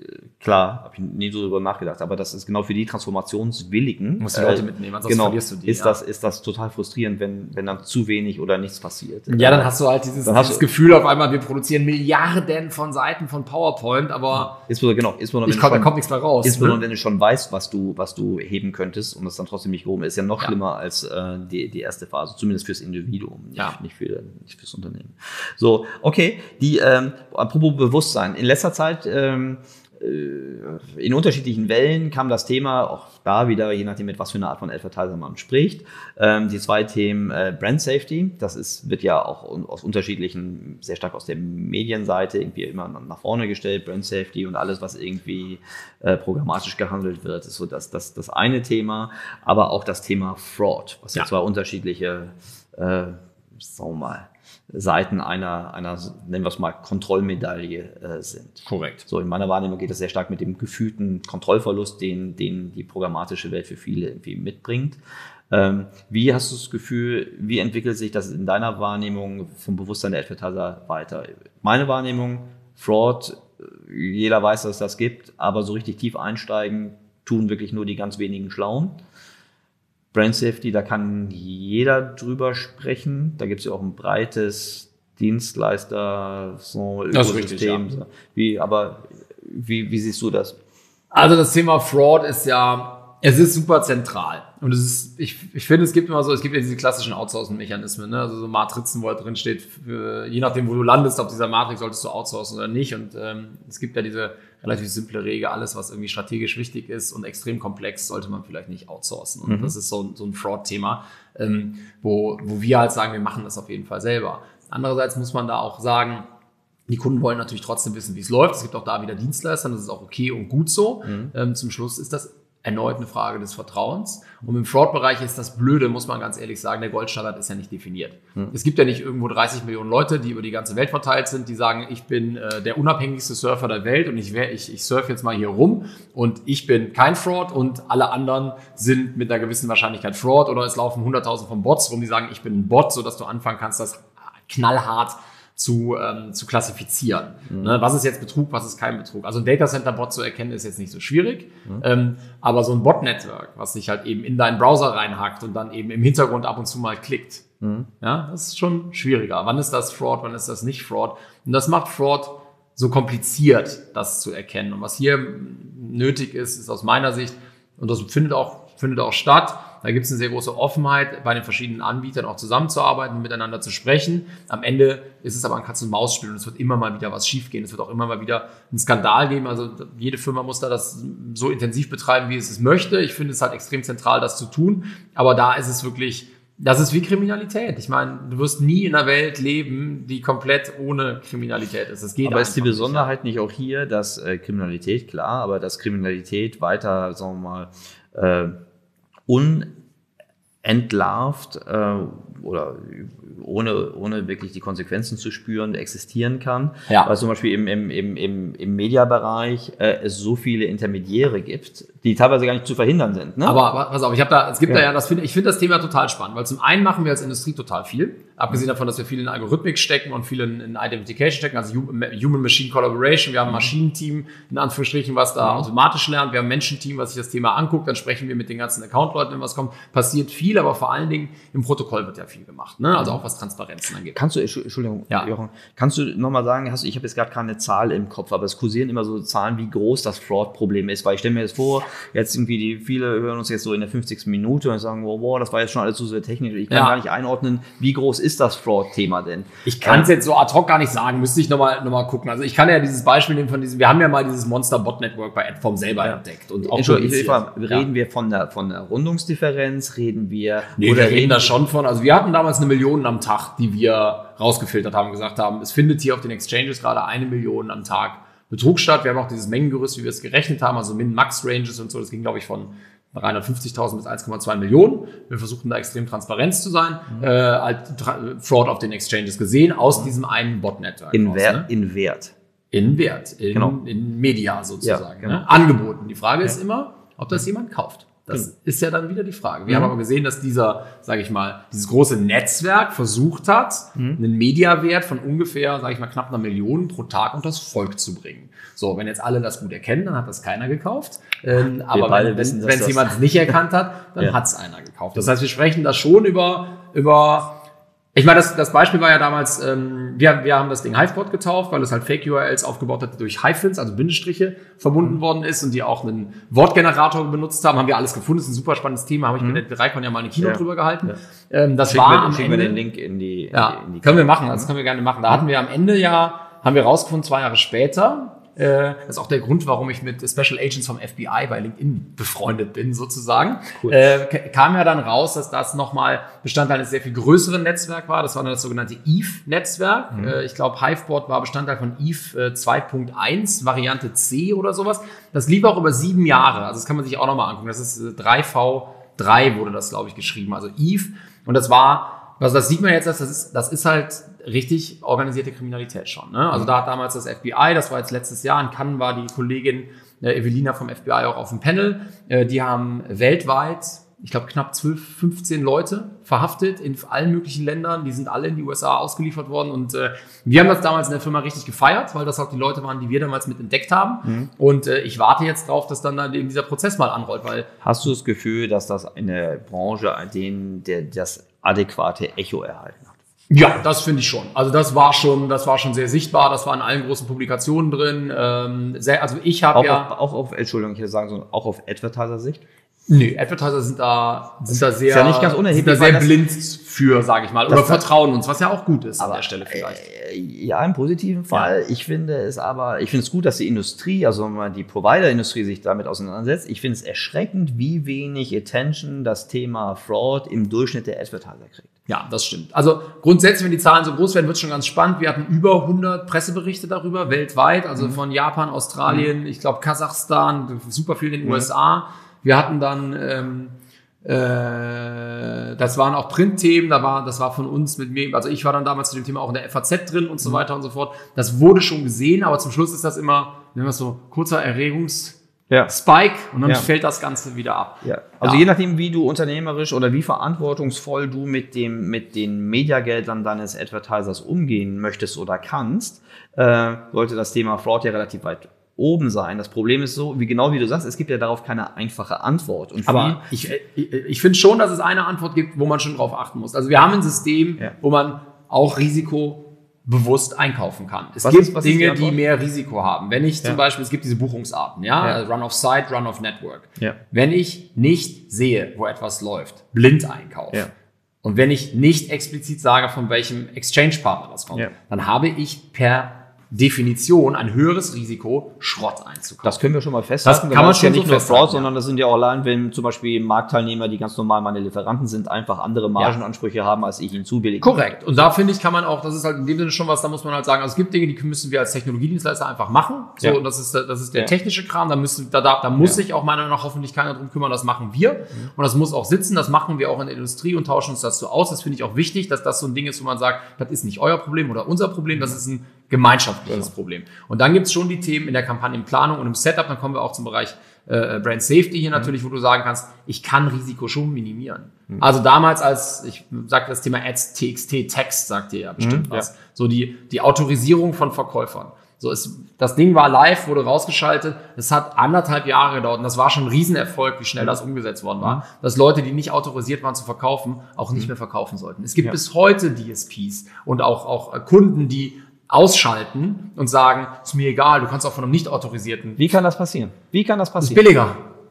klar, habe ich nie so drüber nachgedacht, aber das ist genau für die Transformationswilligen. Musst die Leute mitnehmen, ansonsten genau, verlierst du die. Ist, ja. das, ist das total frustrierend, wenn, wenn dann zu wenig oder nichts passiert. Ja, dann hast du halt dieses, Dann hast dieses du- Gefühl auf einmal, wir produzieren Milliarden von Seiten von PowerPoint, aber Insbesondere, genau, insbesondere, ich wenn komm, du da schon- kommt nichts mehr raus. Insbesondere, Ne? wenn du schon weißt, was du, was du heben könntest und das dann trotzdem nicht gehoben ist, ist ja noch Ja. schlimmer als äh, die, die erste Phase, zumindest fürs Individuum, nicht, Ja. nicht, für, nicht fürs Unternehmen. So, okay, die, ähm, apropos Bewusstsein, in letzter Zeit ähm, äh, in unterschiedlichen Wellen kam das Thema, auch da wieder, je nachdem, mit was für eine Art von Advertiser man spricht, ähm, die zwei Themen äh, Brand Safety, das ist, wird ja auch aus unterschiedlichen, sehr stark aus der Medienseite irgendwie immer nach vorne gestellt, Brand Safety und alles, was irgendwie äh, programmatisch gehandelt wird, ist so das, das, das eine Thema, aber auch das Thema Fraud, was ja, Ja. zwei unterschiedliche, äh, sagen wir mal, Seiten einer, einer, nennen wir es mal, Kontrollmedaille äh, sind. Korrekt. So, in meiner Wahrnehmung geht es sehr stark mit dem gefühlten Kontrollverlust, den, den die programmatische Welt für viele irgendwie mitbringt. Ähm, wie hast du das Gefühl, wie entwickelt sich das in deiner Wahrnehmung vom Bewusstsein der Advertiser weiter? Meine Wahrnehmung, Fraud, jeder weiß, dass es das gibt, aber so richtig tief einsteigen tun wirklich nur die ganz wenigen Schlauen. Brand Safety, da kann jeder drüber sprechen. Da gibt es ja auch ein breites Dienstleister, so Das ist richtig, Ökosystem. ja. Wie, aber wie, wie siehst du das? Also das Thema Fraud ist ja, es ist super zentral. Und es ist, ich, ich finde, es gibt immer so, es gibt ja diese klassischen Outsourcing-Mechanismen, ne? Also so Matrizen, wo halt drin steht, für, je nachdem, wo du landest, auf dieser Matrix solltest du outsourcen oder nicht. Und ähm, es gibt ja diese relativ simple Regel, alles, was irgendwie strategisch wichtig ist und extrem komplex, sollte man vielleicht nicht outsourcen. Und mhm. das ist so, ein- so ein Fraud-Thema, ähm, wo, wo wir halt sagen, wir machen das auf jeden Fall selber. Andererseits muss man da auch sagen, die Kunden wollen natürlich trotzdem wissen, wie es läuft. Es gibt auch da wieder Dienstleister, das ist auch okay und gut so. Mhm. Ähm, zum Schluss ist das erneut eine Frage des Vertrauens. Und im Fraud-Bereich ist das Blöde, muss man ganz ehrlich sagen, der Goldstandard ist ja nicht definiert. Mhm. Es gibt ja nicht irgendwo dreißig Millionen Leute, die über die ganze Welt verteilt sind, die sagen, ich bin äh, der unabhängigste Surfer der Welt und ich, wär, ich, ich surfe jetzt mal hier rum und ich bin kein Fraud und alle anderen sind mit einer gewissen Wahrscheinlichkeit Fraud oder es laufen hunderttausend von Bots rum, die sagen, ich bin ein Bot, sodass du anfangen kannst, das knallhart zu, ähm, zu klassifizieren. Mhm. Ne, was ist jetzt Betrug, was ist kein Betrug? Also ein Datacenter-Bot zu erkennen, ist jetzt nicht so schwierig, mhm. ähm, aber so ein Bot-Network, was sich halt eben in deinen Browser reinhackt und dann eben im Hintergrund ab und zu mal klickt, mhm. ja, das ist schon schwieriger. Wann ist das Fraud, wann ist das nicht Fraud? Und das macht Fraud so kompliziert, das zu erkennen. Und was hier nötig ist, ist aus meiner Sicht, und das findet auch, findet auch statt, da gibt es eine sehr große Offenheit, bei den verschiedenen Anbietern auch zusammenzuarbeiten, miteinander zu sprechen. Am Ende ist es aber ein Katz-und-Maus-Spiel und es wird immer mal wieder was schiefgehen. Es wird auch immer mal wieder einen Skandal geben. Also jede Firma muss da das so intensiv betreiben, wie es es möchte. Ich finde es halt extrem zentral, das zu tun. Aber da ist es wirklich, das ist wie Kriminalität. Ich meine, du wirst nie in einer Welt leben, die komplett ohne Kriminalität ist. Das geht Aber ist die einfach Besonderheit nicht auch hier, dass äh, Kriminalität, klar, aber dass Kriminalität weiter, sagen wir mal, äh, unentlarvt äh, oder ohne, ohne wirklich die Konsequenzen zu spüren, existieren kann. Ja. Weil zum Beispiel im, im, im, im, im Mediabereich äh, es so viele Intermediäre gibt, die teilweise gar nicht zu verhindern sind. Ne? Aber, aber pass auf, ich habe da, es gibt Ja. da ja, das finde ich finde das Thema total spannend, weil zum einen machen wir als Industrie total viel, abgesehen davon, dass wir viel in Algorithmik stecken und viel in, in Identification stecken, also Human-Machine Collaboration. Wir haben ein Maschinenteam, in Anführungsstrichen, was da Mhm. automatisch lernt. Wir haben ein Menschenteam, was sich das Thema anguckt. Dann sprechen wir mit den ganzen Account-Leuten, wenn was kommt. Passiert viel, aber vor allen Dingen im Protokoll wird ja viel gemacht, ne? Also auch was Transparenzen angeht. Kannst du, Entschuldigung, Ja. Jochen, kannst du nochmal sagen, hast, du- ich habe jetzt gerade keine Zahl im Kopf, aber es kursieren immer so Zahlen, wie groß das Fraud-Problem ist, weil ich stelle mir jetzt vor, jetzt irgendwie die, viele hören uns jetzt so in der fünfzigsten Minute und sagen, wow, wow, das war jetzt schon alles so sehr technisch, ich kann Ja. gar nicht einordnen, wie groß ist das Fraud-Thema denn? Ich kann es jetzt so ad hoc gar nicht sagen, müsste ich nochmal noch mal gucken. Also ich kann ja dieses Beispiel nehmen von diesem, wir haben ja mal dieses Monster-Bot-Network bei Adform selber Ja. entdeckt. Und auch Entschuldigung, ich, ich, publiziert. reden wir von der, von der Rundungsdifferenz, reden wir, Nee, wir reden da schon von, also wir hatten damals eine Million am Tag, die wir rausgefiltert haben, gesagt haben, es findet hier auf den Exchanges gerade eine Million am Tag Betrug statt. Wir haben auch dieses Mengengerüst, wie wir es gerechnet haben, also Min-Max-Ranges und so, das ging, glaube ich, von dreihundertfünfzigtausend bis eins Komma zwei Millionen. Wir versuchten da extrem transparent zu sein, mhm. äh, halt Tra- Fraud auf den Exchanges gesehen, aus mhm. diesem einen Bot-Network. in, raus, Wert, ne? in Wert. In Wert, in, Genau. in Media sozusagen. Ja, genau. Ne? Angeboten. Die Frage Ja. ist immer, ob das jemand kauft. Das Mhm. ist ja dann wieder die Frage. Wir Mhm. haben aber gesehen, dass dieser, sage ich mal, dieses große Netzwerk versucht hat, Mhm. einen Mediawert von ungefähr, sage ich mal, knapp einer Million pro Tag unters Volk zu bringen. So, wenn jetzt alle das gut erkennen, dann hat das keiner gekauft. Ähm, aber beide wenn wissen, dass wenn es das- jemand nicht erkannt hat, dann Ja. hat es einer gekauft. Das heißt, wir sprechen da schon über, über ich meine, das, das Beispiel war ja damals, ähm, wir, wir haben das Ding Hivebot getauft, weil es halt Fake-U R Ls aufgebaut hat, die durch Hyphens, also Bindestriche, verbunden mhm. worden ist und die auch einen Wortgenerator benutzt haben. Haben wir alles gefunden. Das ist ein super spannendes Thema. Habe ich mhm. mit der Raikon ja mal eine Keynote ja. drüber gehalten. Ja. Ähm, das schicken war wir, am schicken Ende... wir den Link in die... Ja, in die können wir machen. Das können wir gerne machen. Da hatten wir am Ende ja, haben wir rausgefunden, zwei Jahre später, äh, das ist auch der Grund, warum ich mit Special Agents vom F B I bei LinkedIn befreundet bin, sozusagen. Cool. Äh, kam ja dann raus, dass das nochmal Bestandteil eines sehr viel größeren Netzwerks war. Das war dann das sogenannte Eve-Netzwerk. Mhm. Äh, ich glaube, Hivebot war Bestandteil von Eve äh, zwei Punkt eins, Variante C oder sowas. Das lief auch über sieben Jahre. Also das kann man sich auch nochmal angucken. Das ist äh, drei V drei wurde das, glaube ich, geschrieben. Also Eve. Und das war, also das sieht man jetzt, das ist, das ist halt richtig organisierte Kriminalität schon. Ne? Also da hat damals das F B I, das war jetzt letztes Jahr, in Cannes war die Kollegin äh, Evelina vom F B I auch auf dem Panel. Äh, die haben weltweit, ich glaube, knapp zwölf, fünfzehn Leute verhaftet in allen möglichen Ländern. Die sind alle in die U S A ausgeliefert worden. Und äh, wir haben das damals in der Firma richtig gefeiert, weil das auch die Leute waren, die wir damals mit entdeckt haben. Mhm. Und äh, ich warte jetzt drauf, dass dann, dann eben dieser Prozess mal anrollt. Weil Hast du das Gefühl, dass das eine Branche, denen der das adäquate Echo erhalten hat? Ja, das finde ich schon. Also das war schon, das war schon sehr sichtbar. Das war in allen großen Publikationen drin. Ähm, sehr, also ich habe ja auf, auch auf, Entschuldigung, ich würde sagen, so, auch auf Advertiser-Sicht. Nee, Advertiser sind da, sind da sehr, ist ja nicht ganz unerheblich, sind da sehr weil das- blind für, sage ich mal, oder vertrauen uns, was ja auch gut ist an der Stelle vielleicht. Äh, ja, im positiven Fall. Ich finde es aber, ich finde es gut, dass die Industrie, also wenn man die Provider-Industrie sich damit auseinandersetzt. Ich finde es erschreckend, wie wenig Attention das Thema Fraud im Durchschnitt der Advertiser kriegt. Ja, das stimmt. Also grundsätzlich, wenn die Zahlen so groß werden, wird es schon ganz spannend. Wir hatten über hundert Presseberichte darüber weltweit, also mhm. von Japan, Australien, mhm. ich glaube Kasachstan, super viel in den mhm. U S A. Wir hatten dann, ähm, äh, das waren auch Printthemen, da war, das war von uns mit mir, also ich war dann damals zu dem Thema auch in der F A Z drin und so weiter und so fort. Das wurde schon gesehen, aber zum Schluss ist das immer, nennen wir es so, kurzer Erregungs- Ja. Spike und dann Ja. fällt das Ganze wieder ab. Ja. Also Ja. je nachdem, wie du unternehmerisch oder wie verantwortungsvoll du mit dem mit den Mediageldern deines Advertisers umgehen möchtest oder kannst, äh, sollte das Thema Fraud ja relativ weit oben sein. Das Problem ist so, wie genau wie du sagst, es gibt ja darauf keine einfache Antwort. Und Aber ich, ich, ich finde schon, dass es eine Antwort gibt, wo man schon drauf achten muss. Also wir haben ein System, Ja. wo man auch risikobewusst einkaufen kann. Es Was gibt ist- was ist die Dinge, Antwort? die mehr Risiko haben. Wenn ich zum Ja. Beispiel, es gibt diese Buchungsarten, ja, Ja. also Run of Site, Run of Network. Ja. Wenn ich nicht sehe, wo etwas läuft, blind einkaufe, Ja. und wenn ich nicht explizit sage, von welchem Exchange-Partner das kommt, Ja. dann habe ich per Definition ein höheres Risiko, Schrott einzukaufen. Das können wir schon mal festhalten. Das kann man ist ja schon so nicht nur festhalten, Fraud, ja. sondern das sind ja auch allein, wenn zum Beispiel Marktteilnehmer, die ganz normal meine Lieferanten sind, einfach andere Margenansprüche haben, als ich ihnen zubillige. Korrekt. Und da finde ich, kann man auch, das ist halt in dem Sinne schon was, da muss man halt sagen, also es gibt Dinge, die müssen wir als Technologiedienstleister einfach machen. So, Ja. und das ist, das ist der Ja. technische Kram. Da müssen, da, da, da muss Ja. sich auch meiner Meinung nach hoffentlich keiner drum kümmern. Das machen wir. Und das muss auch sitzen. Das machen wir auch in der Industrie und tauschen uns dazu aus. Das finde ich auch wichtig, dass das so ein Ding ist, wo man sagt, das ist nicht euer Problem oder unser Problem. Das ist ein gemeinschaftliches Problem. Und dann gibt es schon die Themen in der Kampagnenplanung und im Setup. Dann kommen wir auch zum Bereich äh, Brand Safety hier natürlich, wo du sagen kannst, ich kann Risiko schon minimieren. Mhm. Also damals, als ich sagte, das Thema Ads T X T Text, sagt ihr ja bestimmt Mhm, was. ja. So die, die Autorisierung von Verkäufern. So ist, das Ding war live, wurde rausgeschaltet. Es hat anderthalb Jahre gedauert und das war schon ein Riesenerfolg, wie schnell das umgesetzt worden war, dass Leute, die nicht autorisiert waren zu verkaufen, auch nicht mehr verkaufen sollten. Es gibt Ja. bis heute D S Ps und auch, auch Kunden, die ausschalten und sagen, ist mir egal, du kannst auch von einem nicht autorisierten. Wie kann das passieren? Wie kann das Ist passieren? billiger.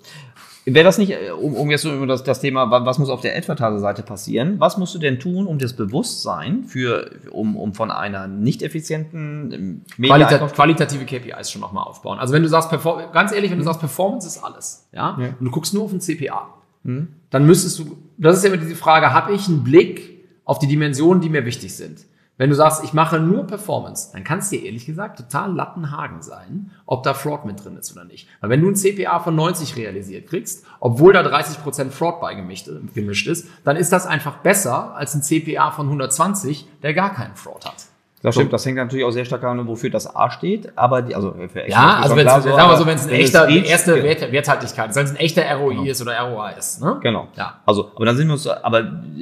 Wäre das nicht, äh, um, um jetzt so über das, das Thema, wa- was muss auf der Advertiser-Seite passieren? Was musst du denn tun, um das Bewusstsein für, um, um von einer nicht effizienten ähm, Qualita Media- qualitative K P Is schon nochmal aufbauen. Also wenn du sagst, Perform ganz ehrlich, wenn du sagst, Performance ist alles, ja, Ja. und du guckst nur auf den C P A, dann müsstest du, das ist ja immer diese Frage, habe ich einen Blick auf die Dimensionen, die mir wichtig sind? Wenn du sagst, ich mache nur Performance, dann kann es dir ehrlich gesagt total Lattenhagen sein, ob da Fraud mit drin ist oder nicht. Weil wenn du ein C P A von neunzig realisiert kriegst, obwohl da dreißig Prozent Fraud beigemischt gemischt ist, dann ist das einfach besser als ein C P A von hundertzwanzig, der gar keinen Fraud hat. Das stimmt, das hängt natürlich auch sehr stark an, wofür das A steht, aber die, also für ja, also wenn es, sagen wir so, wenn es ein echter, die erste Wert, Werthaltigkeit ist, wenn es ein echter R O I genau. ist oder R O I ist, ne? Genau. Ja. Also, aber dann sind wir uns, aber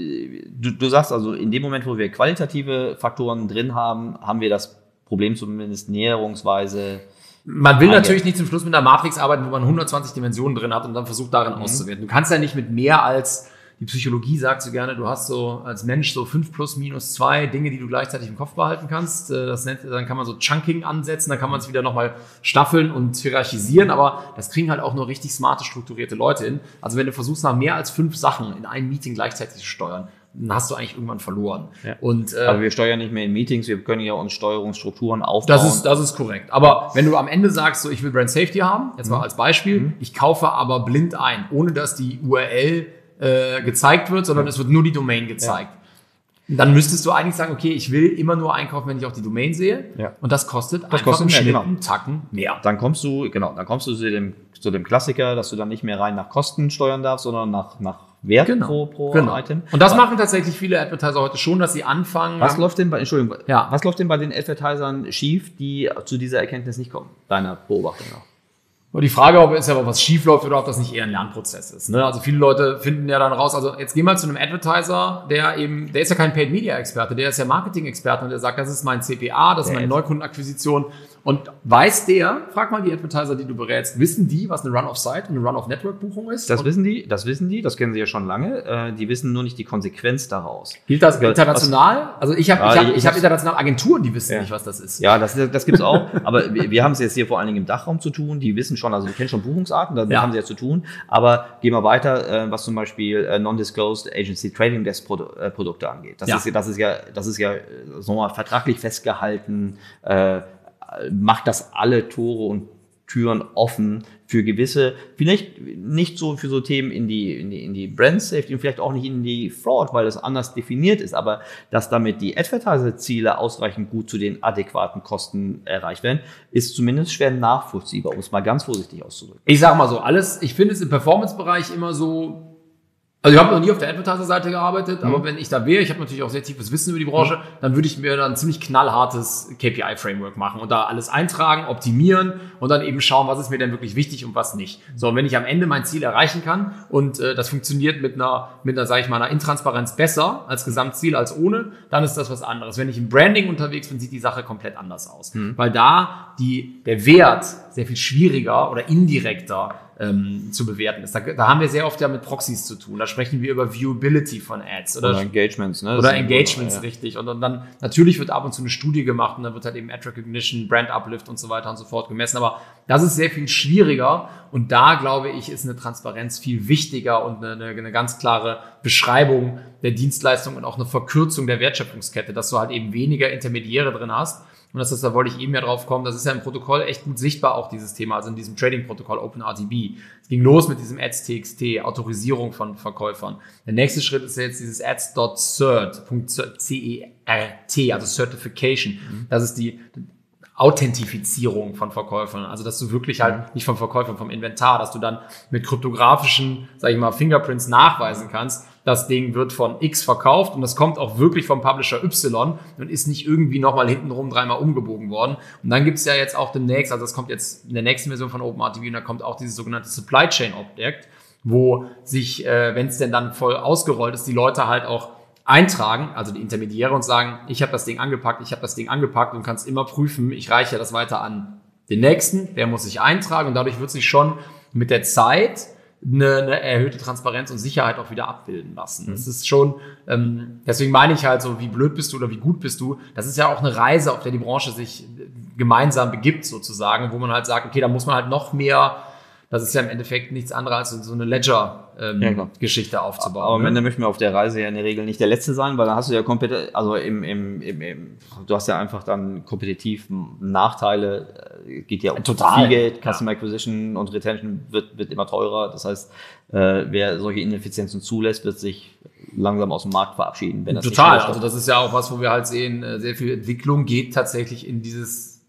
du, du sagst also, in dem Moment, wo wir qualitative Faktoren drin haben, haben wir das Problem zumindest näherungsweise. Man will natürlich nicht zum Schluss mit einer Matrix arbeiten, wo man hundertzwanzig Dimensionen drin hat und dann versucht, darin mhm. auszuwerten. Du kannst ja nicht mit mehr als, die Psychologie sagt so gerne, du hast so als Mensch so fünf plus minus zwei Dinge, die du gleichzeitig im Kopf behalten kannst. Das nennt, dann kann man so Chunking ansetzen, dann kann man es wieder nochmal staffeln und hierarchisieren, aber das kriegen halt auch nur richtig smarte, strukturierte Leute hin. Also wenn du versuchst, nach mehr als fünf Sachen in einem Meeting gleichzeitig zu steuern, dann hast du eigentlich irgendwann verloren. Ja. Und, äh, aber wir steuern nicht mehr in Meetings, wir können ja uns Steuerungsstrukturen aufbauen. Das ist, das ist korrekt. Aber wenn du am Ende sagst, so ich will Brand Safety haben, jetzt mal mhm. als Beispiel, mhm. ich kaufe aber blind ein, ohne dass die U R L äh, gezeigt wird, sondern mhm. es wird nur die Domain gezeigt. Ja. Dann müsstest du eigentlich sagen, okay, ich will immer nur einkaufen, wenn ich auch die Domain sehe. Ja. Und das kostet das einfach kostet einen mehr, genau. Tacken mehr. Dann kommst du, genau, dann kommst du zu dem, zu dem Klassiker, dass du dann nicht mehr rein nach Kosten steuern darfst, sondern nach, nach Wert genau. pro, pro genau. Item. Und das machen tatsächlich viele Advertiser heute schon, dass sie anfangen. Was läuft denn bei, Entschuldigung, ja. was läuft denn bei den Advertisern schief, die zu dieser Erkenntnis nicht kommen, deiner Beobachtung nach? Und die Frage ob ist ja, ob was schief läuft oder ob das nicht eher ein Lernprozess ist. Ne? Also viele Leute finden ja dann raus, also jetzt geh mal zu einem Advertiser, der eben, der ist ja kein Paid-Media-Experte, der ist ja Marketing-Experte und der sagt, das ist mein C P A, das ist meine Neukundenakquisition. Und weiß der, frag mal die Advertiser, die du berätst, wissen die, was eine Run-of-Site und eine Run-of-Network-Buchung ist? Das und wissen die, das wissen die, das kennen sie ja schon lange. Äh, die wissen nur nicht die Konsequenz daraus. Gilt das international? Was, also ich habe ja, ich hab, ich ich hab international Agenturen, die wissen ja. nicht, was das ist. Ja, das, das gibt's auch. Aber wir, wir haben es jetzt hier vor allen Dingen im Dachraum zu tun. Die wissen schon, also die kennen schon Buchungsarten, da ja. haben sie ja zu tun. Aber gehen wir weiter, äh, was zum Beispiel äh, Non-Disclosed Agency Trading Desk Produ- äh, Produkte angeht. Das, ja. ist, das ist ja, das ist ja so mal vertraglich festgehalten. Äh, macht das alle Tore und Türen offen für gewisse, vielleicht nicht so für so Themen in die, in die, in die Brand Safety und vielleicht auch nicht in die Fraud, weil das anders definiert ist, aber dass damit die Advertiser-Ziele ausreichend gut zu den adäquaten Kosten erreicht werden, ist zumindest schwer nachvollziehbar, um es mal ganz vorsichtig auszudrücken. Ich sag mal so, alles, ich finde es im Performance-Bereich immer so. Also ich habe noch nie auf der Advertiser-Seite gearbeitet, mhm. aber wenn ich da wäre, ich habe natürlich auch sehr tiefes Wissen über die Branche, mhm. dann würde ich mir dann ein ziemlich knallhartes K P I-Framework machen und da alles eintragen, optimieren und dann eben schauen, was ist mir denn wirklich wichtig und was nicht. So, und wenn ich am Ende mein Ziel erreichen kann und äh, das funktioniert mit einer, mit einer, sage ich mal, einer Intransparenz besser als Gesamtziel als ohne, dann ist das was anderes. Wenn ich im Branding unterwegs bin, sieht die Sache komplett anders aus, mhm. weil da die der Wert sehr viel schwieriger oder indirekter Ähm, zu bewerten ist. Da, da haben wir sehr oft ja mit Proxys zu tun. Da sprechen wir über Viewability von Ads. Oder, oder Engagements. Ne? Oder Engagements, ja. richtig. Und, und dann, natürlich wird ab und zu eine Studie gemacht und dann wird halt eben Ad Recognition, Brand Uplift und so weiter und so fort gemessen. Aber das ist sehr viel schwieriger und da, glaube ich, ist eine Transparenz viel wichtiger und eine, eine, eine ganz klare Beschreibung der Dienstleistung und auch eine Verkürzung der Wertschöpfungskette, dass du halt eben weniger Intermediäre drin hast. Und das ist, da wollte ich eben ja drauf kommen, das ist ja im Protokoll echt gut sichtbar, auch dieses Thema, also in diesem Trading-Protokoll OpenRTB. Es ging los mit diesem Ads.txt, Autorisierung von Verkäufern. Der nächste Schritt ist ja jetzt dieses ads.cert, C E R T, also Certification. Das ist die Authentifizierung von Verkäufern. Also, dass du wirklich halt nicht vom Verkäufer, vom Inventar, dass du dann mit kryptografischen, sag ich mal, Fingerprints nachweisen kannst, das Ding wird von X verkauft und das kommt auch wirklich vom Publisher Y und ist nicht irgendwie nochmal hintenrum dreimal umgebogen worden. Und dann gibt's ja jetzt auch demnächst, also das kommt jetzt in der nächsten Version von OpenRTB und da kommt auch dieses sogenannte Supply Chain Object, wo sich, äh, wenn es denn dann voll ausgerollt ist, die Leute halt auch eintragen, also die Intermediäre und sagen, ich habe das Ding angepackt, ich habe das Ding angepackt und kannst immer prüfen, ich reiche das weiter an den Nächsten, der muss sich eintragen und dadurch wird sich schon mit der Zeit eine, eine erhöhte Transparenz und Sicherheit auch wieder abbilden lassen. Das ist schon, ähm, deswegen meine ich halt so, wie blöd bist du oder wie gut bist du, das ist ja auch eine Reise, auf der die Branche sich gemeinsam begibt sozusagen, wo man halt sagt, okay, da muss man halt noch mehr, das ist ja im Endeffekt nichts anderes als so eine Ledger-Geschichte ähm, ja, aufzubauen. Aber am Ende möchten wir auf der Reise ja in der Regel nicht der Letzte sein, weil dann hast du ja komplett, also im, im, im, im du hast ja einfach dann kompetitiv Nachteile, geht ja um total viel Geld, Customer ja. Acquisition und Retention wird, wird immer teurer. Das heißt, äh, wer solche Ineffizienzen zulässt, wird sich langsam aus dem Markt verabschieden. Wenn das total, nicht also das ist ja auch was, wo wir halt sehen, sehr viel Entwicklung geht tatsächlich in dieses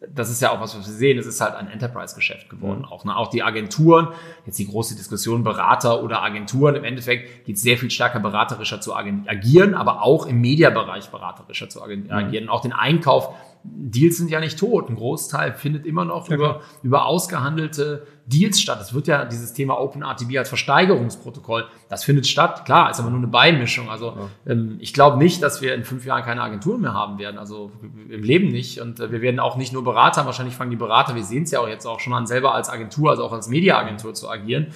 das ist ja auch was, was wir sehen, es ist halt ein Enterprise-Geschäft geworden. Mhm. Auch, ne? Auch die Agenturen, jetzt die große Diskussion Berater oder Agenturen, im Endeffekt geht es sehr viel stärker beraterischer zu agieren, aber auch im Mediabereich beraterischer zu agieren. Mhm. Und auch den Einkauf, Deals sind ja nicht tot. Ein Großteil findet immer noch ja, über, über ausgehandelte Deals statt. Es wird ja dieses Thema OpenRTB als Versteigerungsprotokoll, das findet statt. Klar, ist aber nur eine Beimischung. Also ja. ähm, ich glaube nicht, dass wir in fünf Jahren keine Agenturen mehr haben werden. Also im Leben nicht. Und äh, wir werden auch nicht nur Berater haben. Wahrscheinlich fangen die Berater, wir sehen es ja auch jetzt auch schon an, selber als Agentur, also auch als Mediaagentur zu agieren.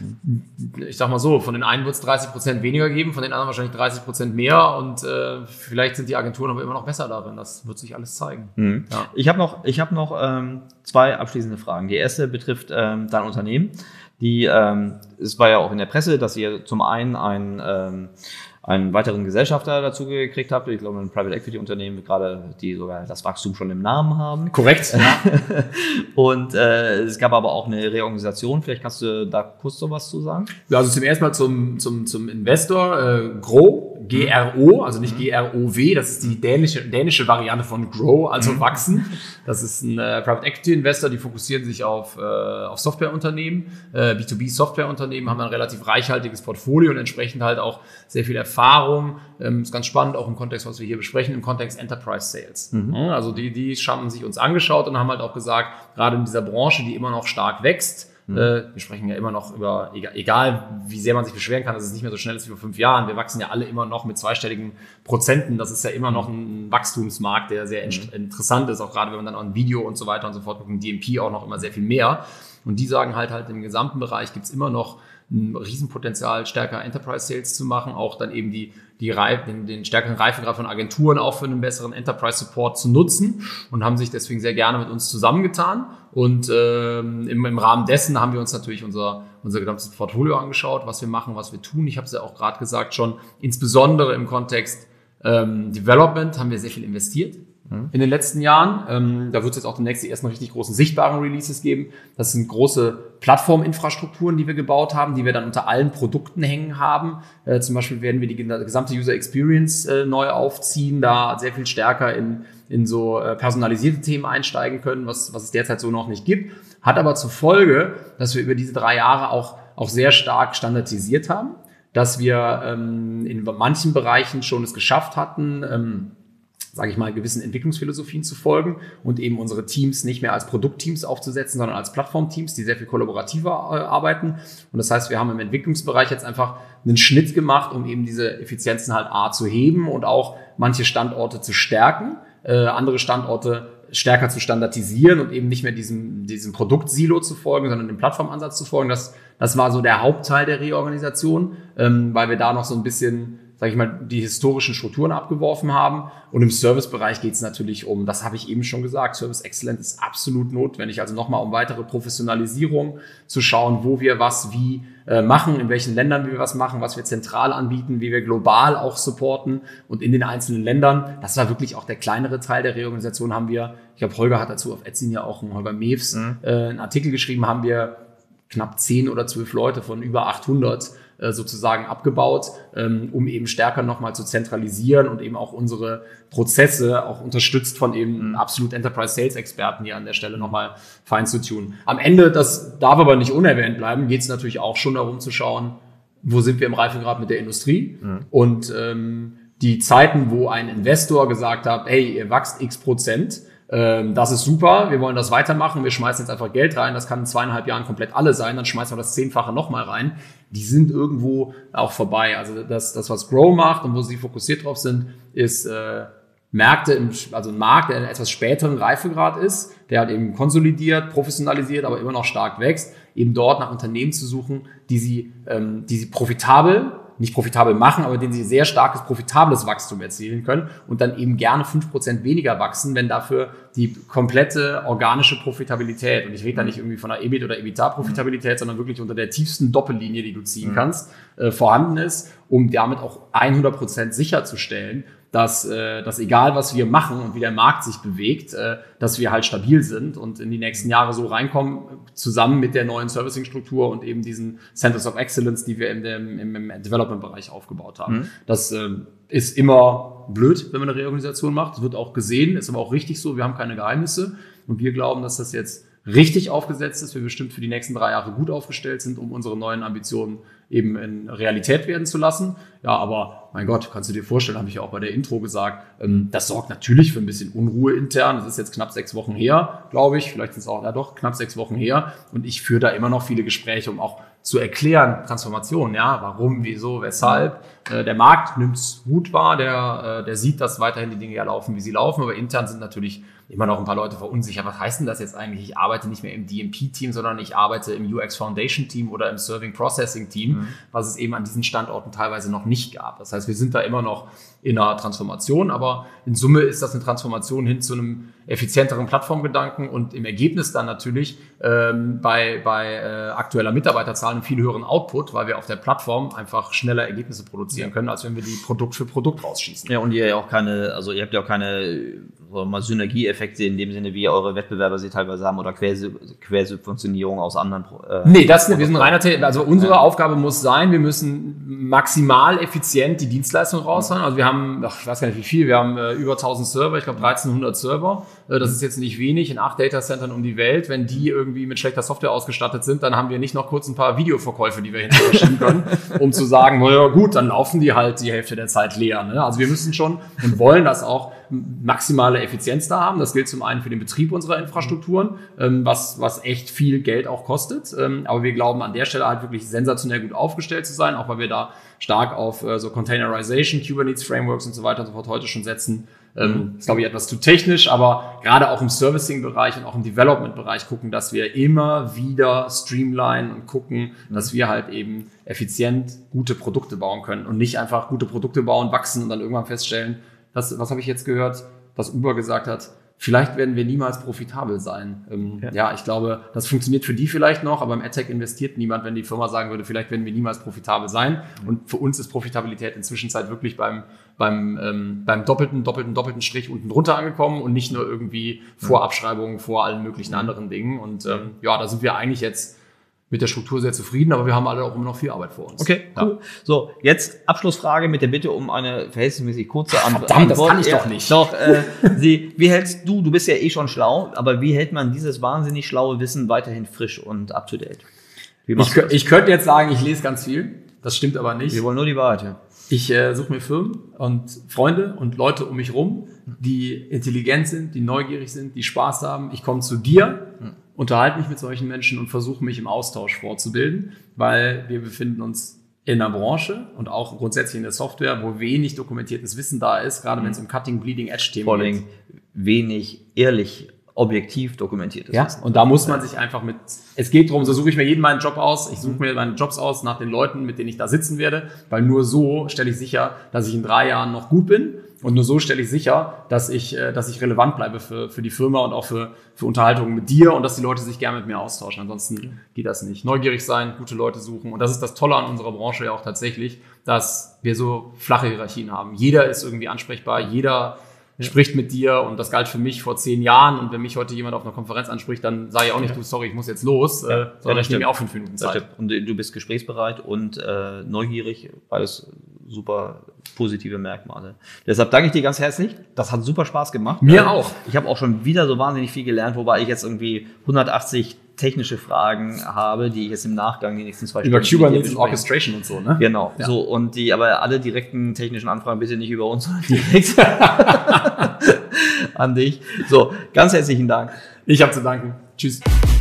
Ich sag mal so, von den einen wird es dreißig Prozent weniger geben, von den anderen wahrscheinlich dreißig Prozent mehr und äh, vielleicht sind die Agenturen aber immer noch besser darin. Das wird sich alles zeigen. Mhm. Ja. Ich habe noch, ich hab noch ähm, zwei abschließende Fragen. Die erste betrifft ähm, dein Unternehmen. Die, ähm, es war ja auch in der Presse, dass ihr zum einen ein ähm, einen weiteren Gesellschafter dazu gekriegt habt. Ich glaube, ein Private Equity Unternehmen, gerade die sogar das Wachstum schon im Namen haben. Korrekt. Ja. Und äh, es gab aber auch eine Reorganisation. Vielleicht kannst du da kurz so was zu sagen? Ja, also zum ersten Mal zum, zum, zum Investor, äh, Grow, G R O, also nicht G R O W, das ist die dänische, dänische Variante von Grow, also mhm. wachsen. Das ist ein äh, Private Equity Investor, die fokussieren sich auf, äh, auf Softwareunternehmen, äh, B zwei B Softwareunternehmen, haben ein relativ reichhaltiges Portfolio und entsprechend halt auch sehr viel Erfahrung. Ähm, ist ganz spannend, auch im Kontext, was wir hier besprechen, im Kontext Enterprise Sales. Mhm. Also die, die haben sich uns angeschaut und haben halt auch gesagt, gerade in dieser Branche, die immer noch stark wächst, Mhm. wir sprechen ja immer noch über, egal wie sehr man sich beschweren kann, dass es nicht mehr so schnell ist wie vor fünf Jahren. Wir wachsen ja alle immer noch mit zweistelligen Prozenten. Das ist ja immer noch ein Wachstumsmarkt, der sehr mhm. interessant ist, auch gerade wenn man dann an Video und so weiter und so fort guckt, D M P auch noch immer sehr viel mehr. Und die sagen halt, halt im gesamten Bereich gibt's immer noch ein Riesenpotenzial, stärker Enterprise Sales zu machen, auch dann eben die, die Reif, den, den stärkeren Reifegrad von Agenturen auch für einen besseren Enterprise Support zu nutzen und haben sich deswegen sehr gerne mit uns zusammengetan. Und ähm, im, im Rahmen dessen haben wir uns natürlich unser, unser gesamtes Portfolio angeschaut, was wir machen, was wir tun. Ich habe es ja auch gerade gesagt schon, insbesondere im Kontext ähm, Development haben wir sehr viel investiert. In den letzten Jahren. Ähm, da wird es jetzt auch demnächst die ersten richtig großen sichtbaren Releases geben. Das sind große Plattforminfrastrukturen, die wir gebaut haben, die wir dann unter allen Produkten hängen haben. Äh, zum Beispiel werden wir die gesamte User Experience äh, neu aufziehen, da sehr viel stärker in, in so äh, personalisierte Themen einsteigen können, was, was es derzeit so noch nicht gibt. Hat aber zur Folge, dass wir über diese drei Jahre auch, auch sehr stark standardisiert haben, dass wir ähm, in manchen Bereichen schon es geschafft hatten, ähm, sage ich mal, gewissen Entwicklungsphilosophien zu folgen und eben unsere Teams nicht mehr als Produktteams aufzusetzen, sondern als Plattformteams, die sehr viel kollaborativer äh, arbeiten. Und das heißt, wir haben im Entwicklungsbereich jetzt einfach einen Schnitt gemacht, um eben diese Effizienzen halt A zu heben und auch manche Standorte zu stärken, äh, andere Standorte stärker zu standardisieren und eben nicht mehr diesem, diesem Produktsilo zu folgen, sondern dem Plattformansatz zu folgen. Das, das war so der Hauptteil der Reorganisation, ähm, weil wir da noch so ein bisschen, sage ich mal, die historischen Strukturen abgeworfen haben. Und im Servicebereich geht es natürlich um, das habe ich eben schon gesagt, Service Excellence ist absolut notwendig. Also nochmal um weitere Professionalisierung zu schauen, wo wir was wie äh, machen, in welchen Ländern wir was machen, was wir zentral anbieten, wie wir global auch supporten und in den einzelnen Ländern. Das war wirklich auch der kleinere Teil der Reorganisation. Haben wir, ich glaube, Holger hat dazu auf Etsy ja auch, ein Holger Mews, mhm. äh, einen Artikel geschrieben, haben wir knapp zehn oder zwölf Leute von über achthundert sozusagen abgebaut, um eben stärker nochmal zu zentralisieren und eben auch unsere Prozesse auch unterstützt von eben absolut Enterprise Sales Experten hier an der Stelle nochmal fein zu tun. Am Ende, das darf aber nicht unerwähnt bleiben, geht es natürlich auch schon darum zu schauen, wo sind wir im Reifegrad mit der Industrie mhm. und ähm, die Zeiten, wo ein Investor gesagt hat, hey, ihr wachst x Prozent, das ist super, wir wollen das weitermachen, wir schmeißen jetzt einfach Geld rein, das kann in zweieinhalb Jahren komplett alle sein, dann schmeißen wir das Zehnfache nochmal rein. Die sind irgendwo auch vorbei. Also das, das was Grow macht und wo sie fokussiert drauf sind, ist äh, Märkte, im, also ein Markt, der in etwas späteren Reifegrad ist, der halt eben konsolidiert, professionalisiert, aber immer noch stark wächst, eben dort nach Unternehmen zu suchen, die sie, ähm, die sie profitabel nicht profitabel machen, aber denen sie sehr starkes, profitables Wachstum erzielen können und dann eben gerne fünf Prozent weniger wachsen, wenn dafür die komplette organische Profitabilität, und ich rede da nicht irgendwie von einer E B I T oder EBITDA-Profitabilität, mhm. sondern wirklich unter der tiefsten Doppellinie, die du ziehen mhm. kannst, äh, vorhanden ist, um damit auch hundert Prozent sicherzustellen, dass, äh, dass egal was wir machen und wie der Markt sich bewegt, äh, dass wir halt stabil sind und in die nächsten Jahre so reinkommen, zusammen mit der neuen Servicing-Struktur und eben diesen Centers of Excellence, die wir in dem, im, im Development-Bereich aufgebaut haben. Mhm. Das äh, ist immer blöd, wenn man eine Reorganisation macht. Das wird auch gesehen, ist aber auch richtig so. Wir haben keine Geheimnisse und wir glauben, dass das jetzt richtig aufgesetzt ist, wir bestimmt für die nächsten drei Jahre gut aufgestellt sind, um unsere neuen Ambitionen eben in Realität werden zu lassen. Ja, aber mein Gott, kannst du dir vorstellen, habe ich ja auch bei der Intro gesagt, ähm, das sorgt natürlich für ein bisschen Unruhe intern. Das ist jetzt knapp sechs Wochen her, glaube ich. Vielleicht sind es auch, ja doch, knapp sechs Wochen her. Und ich führe da immer noch viele Gespräche, um auch zu erklären, Transformation, ja, warum, wieso, weshalb. Äh, der Markt nimmt es gut wahr, der, äh, der sieht, dass weiterhin die Dinge ja laufen, wie sie laufen, aber intern sind natürlich immer noch ein paar Leute verunsichert. Was heißt denn das jetzt eigentlich? Ich arbeite nicht mehr im D M P-Team, sondern ich arbeite im U X Foundation-Team oder im Serving Processing-Team, mhm. was es eben an diesen Standorten teilweise noch nicht gab. Das heißt, wir sind da immer noch in einer Transformation, aber in Summe ist das eine Transformation hin zu einem effizienteren Plattformgedanken und im Ergebnis dann natürlich ähm, bei, bei äh, aktueller Mitarbeiterzahl einen viel höheren Output, weil wir auf der Plattform einfach schneller Ergebnisse produzieren können, als wenn wir die Produkt für Produkt rausschießen. Ja, und ihr ja auch keine, also ihr habt ja auch keine mal Synergieeffekte in dem Sinne, wie eure Wettbewerber sie teilweise haben oder Quersubventionierung aus anderen. Äh, nee, das wir sind reiner, also unsere ja. Aufgabe muss sein, wir müssen maximal effizient die Dienstleistung raushauen. Also wir haben, ach, ich weiß gar nicht wie viel, wir haben äh, über tausend Server, ich glaube dreizehnhundert Server. Äh, das ist jetzt nicht wenig in acht Datacentern um die Welt. Wenn die irgendwie mit schlechter Software ausgestattet sind, dann haben wir nicht noch kurz ein paar Videoverkäufe, die wir hinterher schieben können, um zu sagen, naja gut, dann laufen die halt die Hälfte der Zeit leer. Ne? Also wir müssen schon und wollen das auch maximale Effizienz da haben. Das gilt zum einen für den Betrieb unserer Infrastrukturen, ähm, was, was echt viel Geld auch kostet. Ähm, aber wir glauben an der Stelle halt wirklich sensationell gut aufgestellt zu sein, auch weil wir da stark auf äh, so Containerization, Kubernetes Frameworks und so weiter und so fort heute schon setzen. Ähm, ist, glaube ich, etwas zu technisch, aber gerade auch im Servicing-Bereich und auch im Development-Bereich gucken, dass wir immer wieder streamlinen und gucken, dass wir halt eben effizient gute Produkte bauen können und nicht einfach gute Produkte bauen, wachsen und dann irgendwann feststellen, das, was habe ich jetzt gehört, was Uber gesagt hat, vielleicht werden wir niemals profitabel sein. Ähm, ja. ja, ich glaube, das funktioniert für die vielleicht noch, aber im AdTech investiert niemand, wenn die Firma sagen würde, vielleicht werden wir niemals profitabel sein. Und für uns ist Profitabilität inzwischen Zeit wirklich beim, beim, ähm, beim doppelten, doppelten, doppelten Strich unten drunter angekommen und nicht nur irgendwie vor Abschreibungen, vor allen möglichen anderen Dingen. Und ähm, ja, da sind wir eigentlich jetzt mit der Struktur sehr zufrieden, aber wir haben alle auch immer noch viel Arbeit vor uns. Okay, cool. Ja. So, jetzt Abschlussfrage mit der Bitte um eine verhältnismäßig kurze Antwort. Verdammt, das kann ich doch nicht. Doch, äh, Sie, wie hältst du, du bist ja eh schon schlau, aber wie hält man dieses wahnsinnig schlaue Wissen weiterhin frisch und up to date? Wie ich, ich könnte jetzt sagen, ich lese ganz viel. Das stimmt aber nicht. Wir wollen nur die Wahrheit, ja. Ich äh, suche mir Firmen und Freunde und Leute um mich rum, die intelligent sind, die neugierig sind, die Spaß haben. Ich komme zu dir, unterhalte mich mit solchen Menschen und versuche mich im Austausch fortzubilden, weil wir befinden uns in einer Branche und auch grundsätzlich in der Software, wo wenig dokumentiertes Wissen da ist, gerade mhm. wenn es um Cutting, Bleeding, Edge-Themen geht. Vor allem wenig ehrlich, objektiv dokumentiertes ja, Wissen. Und da muss man sich einfach mit, es geht darum, so suche ich mir jeden meinen Job aus, ich suche mir meine Jobs aus nach den Leuten, mit denen ich da sitzen werde, weil nur so stelle ich sicher, dass ich in drei Jahren noch gut bin und nur so stelle ich sicher, dass ich, dass ich relevant bleibe für, für die Firma und auch für, für Unterhaltungen mit dir und dass die Leute sich gerne mit mir austauschen. Ansonsten geht das nicht. Neugierig sein, gute Leute suchen und das ist das Tolle an unserer Branche ja auch tatsächlich, dass wir so flache Hierarchien haben. Jeder ist irgendwie ansprechbar, jeder ja. spricht mit dir und das galt für mich vor zehn Jahren und wenn mich heute jemand auf einer Konferenz anspricht, dann sage ich auch nicht, ja. du, sorry, ich muss jetzt los, ja. äh, sondern ja, ich nehme mir auch fünf Minuten Zeit. Und du bist gesprächsbereit und äh, neugierig, beides super positive Merkmale. Deshalb danke ich dir ganz herzlich. Das hat super Spaß gemacht. Mir äh, auch. Ich habe auch schon wieder so wahnsinnig viel gelernt, wobei ich jetzt irgendwie hundertachtzig technische Fragen habe, die ich jetzt im Nachgang die nächsten zwei über Stunden... Über Kubernetes Orchestration und so, ne? Genau. Ja. So, und die, aber alle direkten technischen Anfragen bitte nicht über uns, sondern direkt an dich. So, ganz herzlichen Dank. Ich habe zu danken. Tschüss.